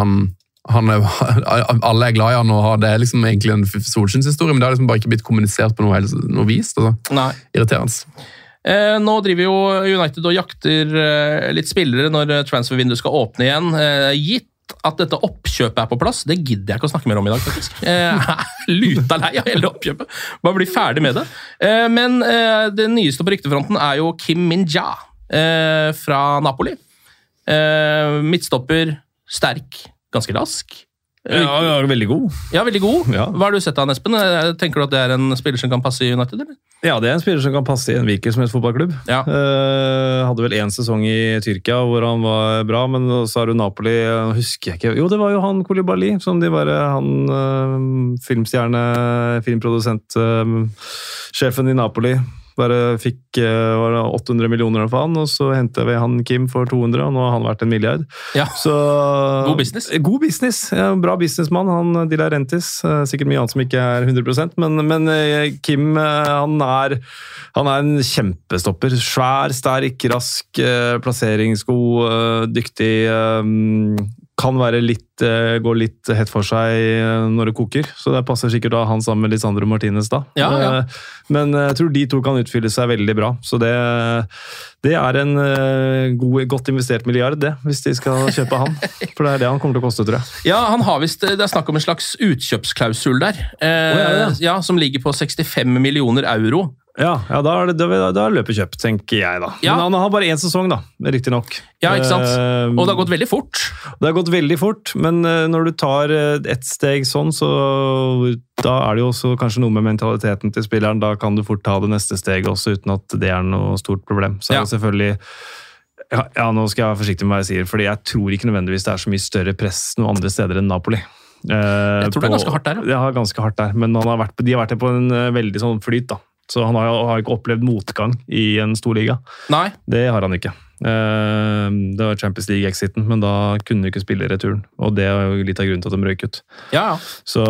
alle er glad i han og har det liksom egentlig en solskinnshistorie, men det har liksom bare ikke blitt kommunisert på noe vis. Irriterende. Nå driver jo United og jakter litt spillere når transfervinduet skal åpne igjen. Gitt at dette oppkjøpet er på plass, det gidder jeg ikke å snakke mer om i dag, faktisk. Luta lei av hele oppkjøpet. Bare bli ferdig med det. Men det nyeste på ryktefronten er jo Kim Min-jae fra Napoli. Midtstopper, sterk, ganske rask. Ja, veldig god. Ja, veldig god. Ja. Hva har du sett av han, Espen? Tenker du at det er en spiller som kan passe i United, eller? Ja, det er en spiller som kan passe i en hvilken som helst fotballklubb. Ja. Hadde vel 1 sesong i Tyrkia hvor han var bra, men så har du Napoli, husker jeg ikke. Jo, det var jo han Koulibaly, som filmstjerne, filmprodusent, sjefen i Napoli. Bare fikk 800 millioner for han, og så hentet vi han Kim for 200, og nå har han vært 1 milliard. Ja. Så, god business. God business. Ja, bra businessmann. Han De Laurentiis. Sikkert mye annet som ikke er 100%, men Kim, han er en kjempestopper. Svær, sterk, rask, plasseringsgod, dyktig, kan være gå litt hett for seg når det koker, så det passer sikkert da han sammen med Lisandro Martinez da. Ja. Men jeg tror de to kan utfylle seg veldig bra, så det er en godt investert milliard det, hvis de skal kjøpe han, for det er det han kommer til å koste, tror jeg. Ja, han har vist, det er snakk om en slags utkjøpsklausul der, ja, som ligger på 65 millioner euro. Ja, da er løpet kjøpt, tenker jeg da. Ja. Men han har bare 1 sesong da, riktig nok. Ja, ikke sant? Og det har gått veldig fort. Det har gått veldig fort, men når du tar et steg sånn, så da er det jo også kanskje noe med mentaliteten til spilleren. Da kan du fort ta det neste steget også, uten at det er noe stort problem. Så er det selvfølgelig... Ja, nå skal jeg være forsiktig med hva jeg sier, fordi jeg tror ikke nødvendigvis det er så mye større press noen andre steder enn Napoli. Jeg tror det er ganske hardt der. Ja, ganske hardt der, men de har vært på en veldig sånn flyt da. Så han har ikke opplevd motgang i en stor liga. Nei. Det har han ikke. Det var Champions League-exiten, men da kunne de ikke spille i returen. Og det er jo litt av grunnen til at de røyk ut. Ja. Så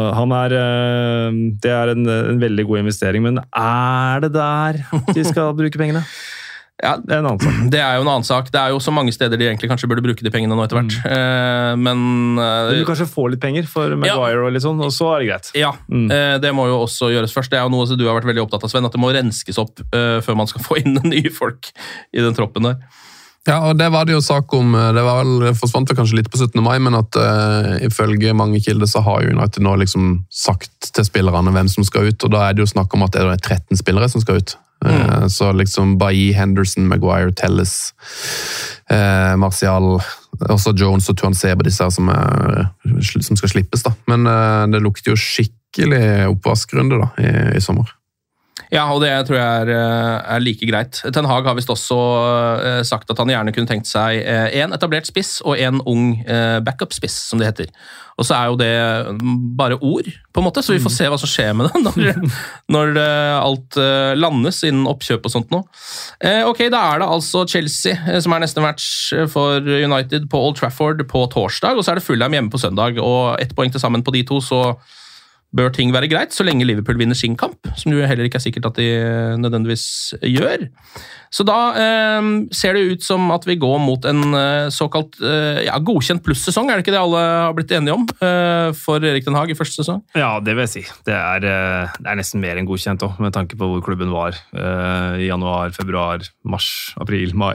det er en veldig god investering, men er det der de skal bruke pengene? Ja, det er en annen sak. Det er jo en annen sak. Det er jo så mange steder de egentlig kanskje burde bruke de pengene nå etter hvert. Men du kanskje får litt penger for Maguire og litt sånn, og så er det greit. Ja, det må jo også gjøres først. Det er jo noe du har vært veldig opptatt av, Sven, at det må renskes opp før man skal få inn nye folk i den troppen der. Ja, og det var det jo sak om, det forsvant vel kanskje litt på 17. mai, men at ifølge mange kilder så har jo United nå liksom sagt til spillerne hvem som skal ut, og da er det jo snakk om at det er 13 spillere som skal ut. Så liksom Bailly, Henderson, Maguire, Telles, Martial, også Jones og Tuansebe, disse her som skal slippes da. Men det lukter jo skikkelig oppvaskrunde da i sommer. Ja, og det tror jeg er like greit. Ten Hag har vist også sagt at han gjerne kunne tenkt seg en etablert spiss og en ung backup-spiss, som det heter. Og så er jo det bare ord, på en måte, så vi får se hva som skjer med det når alt landes innen oppkjøp og sånt nå. Ok, da er det altså Chelsea som er neste match for United på Old Trafford på torsdag, og så er det Fulham hjemme på søndag, og 1 poeng til sammen på de to, så bør ting være greit, så lenge Liverpool vinner sin kamp, som jo heller ikke er sikkert at de nødvendigvis gjør. Så da ser det ut som at vi går mot en såkalt godkjent pluss-sesong, er det ikke det alle har blitt enige om for Erik Ten Hag i første sesong? Ja, det vil jeg si. Det er nesten mer enn godkjent også, med tanke på hvor klubben var i januar, februar, mars, april, mai.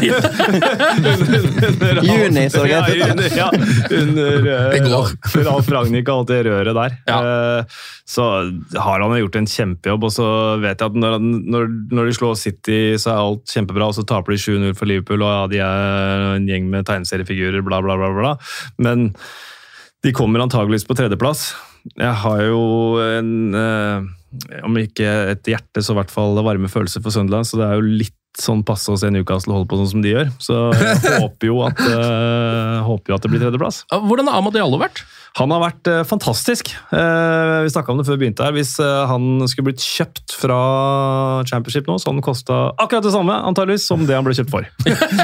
Juni, så greit. Ja, under Alf Ragnhild og alt det røret der. Ja. Så har han gjort en kjempejobb, og så vet jeg at når de slår City, så er alt kjempebra, og så taper de 7-0 for Liverpool, og ja, de er en gjeng med tegneseriefigurer, bla bla bla bla, men de kommer antageligvis på 3. plass. Jeg har jo om ikke et hjerte, så i hvert fall varme følelser for Sunderland, så det er jo litt sånn passe å se Newcastle holde på sånn som de gjør, så jeg håper jo at det blir 3. plass. Hvordan har Amad Diallo vært? Han har vært fantastisk. Vi snakket om det før vi begynte her. Hvis han skulle blitt kjøpt fra Championship nå, så hadde han kostet akkurat det samme, antageligvis, som det han ble kjøpt for.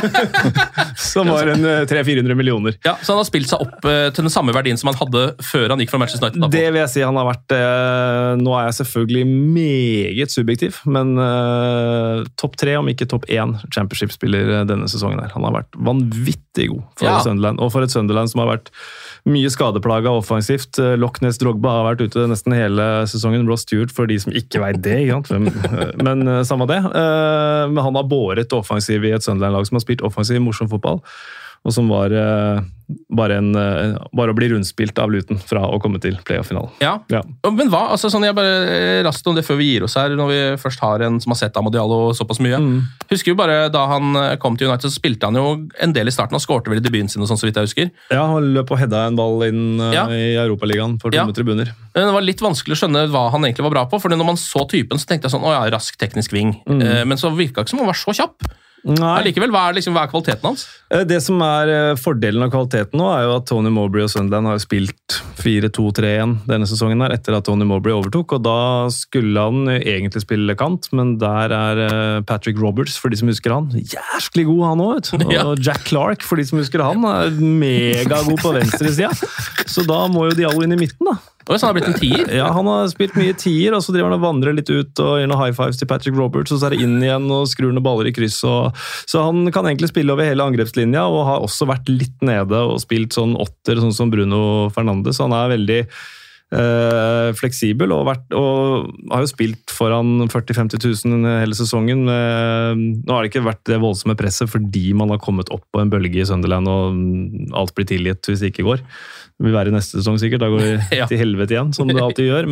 Som var en 300-400 millioner. Ja, så han har spilt seg opp til den samme verdien som han hadde før han gikk fra Manchester United? Det vil jeg si han har vært. Nå er jeg selvfølgelig meget subjektiv, men topp 3, om ikke topp 1 Championship-spiller denne sesongen her. Han har vært vanvittig god for Sunderland, og for et Sunderland som har vært mye skadeplaga offensivt. Loch Ness Drogba har vært ute nesten hele sesongen. Ross Stewart, for de som ikke vet det, men samme det. Men han har båret offensiv i et Sunderland-lag som har spilt offensiv, morsom fotball, og som var bare å bli rundspilt av Luton fra å komme til playoff-finalen. Ja. Men hva? Altså, sånn, jeg bare raskt om det før vi gir oss her, når vi først har en som har sett Amad Diallo såpass mye. Husker jo bare da han kom til United, så spilte han jo en del i starten, og skårte vel i debuten sin, og sånn, så vidt jeg husker. Ja, han løp og hedda en ball inn i Europaligaen på tomme tribuner. Det var litt vanskelig å skjønne hva han egentlig var bra på, for når man så typen, så tenkte jeg sånn, rask teknisk ving. Men så virka ikke som han var så kjapp. Likevel, hva er kvaliteten hans? Det som er fordelen av kvaliteten nå, er jo at Tony Mowbray og Sunderland har spilt 4-2-3-1 denne sesongen her, etter at Tony Mowbray overtok, og da skulle han egentlig spille kant, men der er Patrick Roberts, for de som husker han, jæsklig god han også, og Jack Clark, for de som husker han, er megagod på venstre siden, så da må jo Diallo inn i midten da. Så han har blitt en tier? Ja, han har spilt mye tier, og så driver han og vandrer litt ut og gjør noen high fives til Patrick Roberts, og så er det inn igjen og skrur noen baller i kryss. Så han kan egentlig spille over hele angrepslinja, og har også vært litt nede og spilt sånn 8, sånn som Bruno Fernandes. Så han er veldig fleksibel, og har jo spilt foran 40-50 000 hele sesongen. Nå har det ikke vært det voldsomme presset, fordi man har kommet opp på en bølge i Sunderland, og alt blir tilgitt hvis det ikke går. Det vil være neste sesong sikkert, da går det til helvete igjen, som det alltid gjør,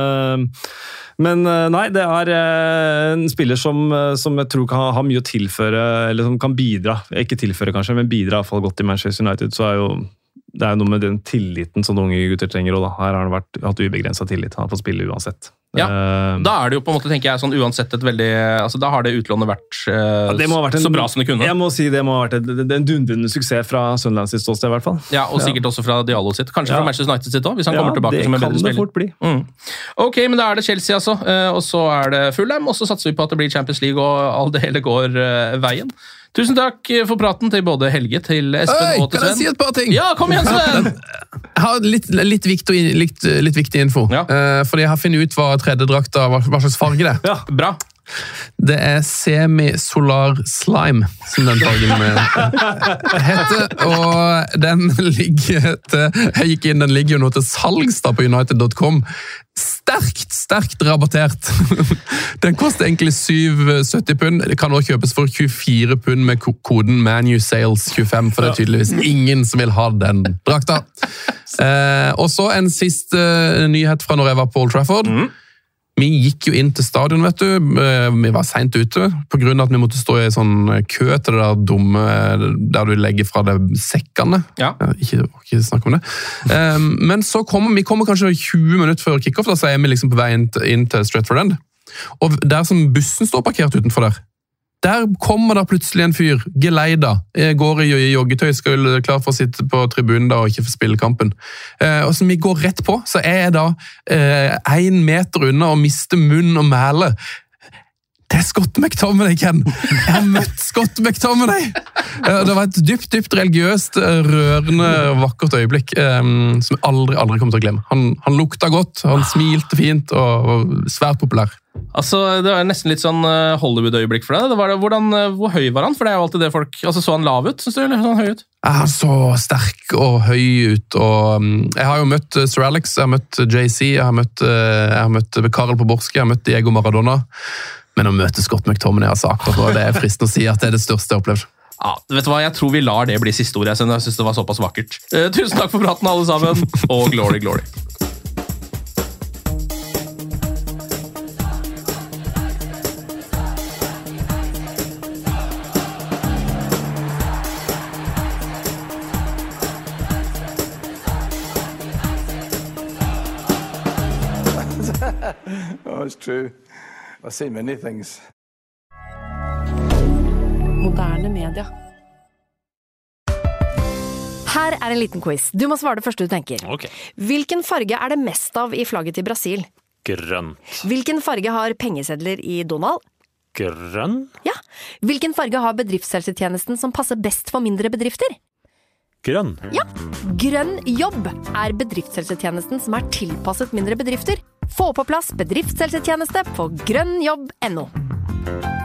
men nei, det er en spiller som jeg tror kan ha mye å tilføre, eller som kan bidra, ikke tilføre kanskje, men bidra i hvert fall godt i Manchester United, så det er noe med den tilliten som unge gutter trenger, og da her har han hatt ubegrenset tillit, han har fått spille uansett. Ja, da er det jo på en måte, tenker jeg, sånn uansett et veldig, altså da har det utlånet vært, så bra som det kunne. Jeg må si det må ha vært en dundrende suksess fra Sunderland sitt ståsted i hvert fall. Ja, og sikkert også fra Diallo sitt, kanskje fra Manchester United sitt også, hvis han kommer tilbake som en bedre spiller. Ja, det kan det fort bli. Ok, men da er det Chelsea altså, og så er det Fulham, og så satser vi på at det blir Champions League, og all det hele går veien. Tusen takk for praten til både Helge, til Espen og til Sven. Kan jeg si et par ting? Ja, kom igjen, Sven! Jeg har litt viktig info. Fordi jeg har funnet ut hva tredjedrakta, hva slags farge det er. Ja, bra. Det er semi-solar slime, som den fargen heter, og den ligger jo nå til salgs da på United.com. Sterkt rabattert. Den koster egentlig 7,70 pund. Det kan også kjøpes for 24 pund med koden MANUSALES25, for det er tydeligvis ingen som vil ha den drakta. Og så en siste nyhet fra når jeg var på Old Trafford. Vi gikk jo inn til stadion, vet du. Vi var sent ute, på grunn av at vi måtte stå i sånn kø til det der dumme, der du legger fra deg sekkene. Ja. Ikke snakke om det. Men så kommer vi kanskje 20 minutter før kick-off, da så er vi liksom på vei inn til Stretford End. Og der som bussen står parkert utenfor der kommer da plutselig en fyr, geleida, går i joggetøy, skal klar for å sitte på tribunen da, og ikke få spille kampen. Og som vi går rett på, så jeg da 1 meter unna og mister munn og mæle. Det Scott McTominay, Ken! Jeg har møtt Scott McTominay! Det var et dypt religiøst, rørende, vakkert øyeblikk som jeg aldri kommer til å glemme. Han lukta godt, han smilte fint og var svært populær. Altså, det var nesten litt sånn Hollywood-øyeblikk for deg. Hvor høy var han? For det er jo alltid det folk... Altså, så han lav ut, synes du, eller sånn høy ut? Han så sterk og høy ut, og jeg har jo møtt Sir Alex, jeg har møtt JC, jeg har møtt Karel Poborski, jeg har møtt Diego Maradona. Men å møte Scott McTominay akkurat, det er fristende å si at det er det største jeg har opplevd. Ja, vet du hva? Jeg tror vi lar det bli siste ord. Jeg synes det var såpass vakkert. Tusen takk for praten, alle sammen, og glory, glory. Oh, it's true. I've seen many things. Moderne media. Her er en liten quiz. Du må svare det første du tenker. Ok. Hvilken farge er det mest av i flagget til Brasil? Grønn. Hvilken farge har pengesedler i Donald? Grønn? Ja. Hvilken farge har bedriftshelsetjenesten som passer best for mindre bedrifter? Grønn. Ja. Grønn jobb er bedriftshelsetjenesten som er tilpasset mindre bedrifter. Få på plass bedriftshelsetjeneste på grønnjobb.no.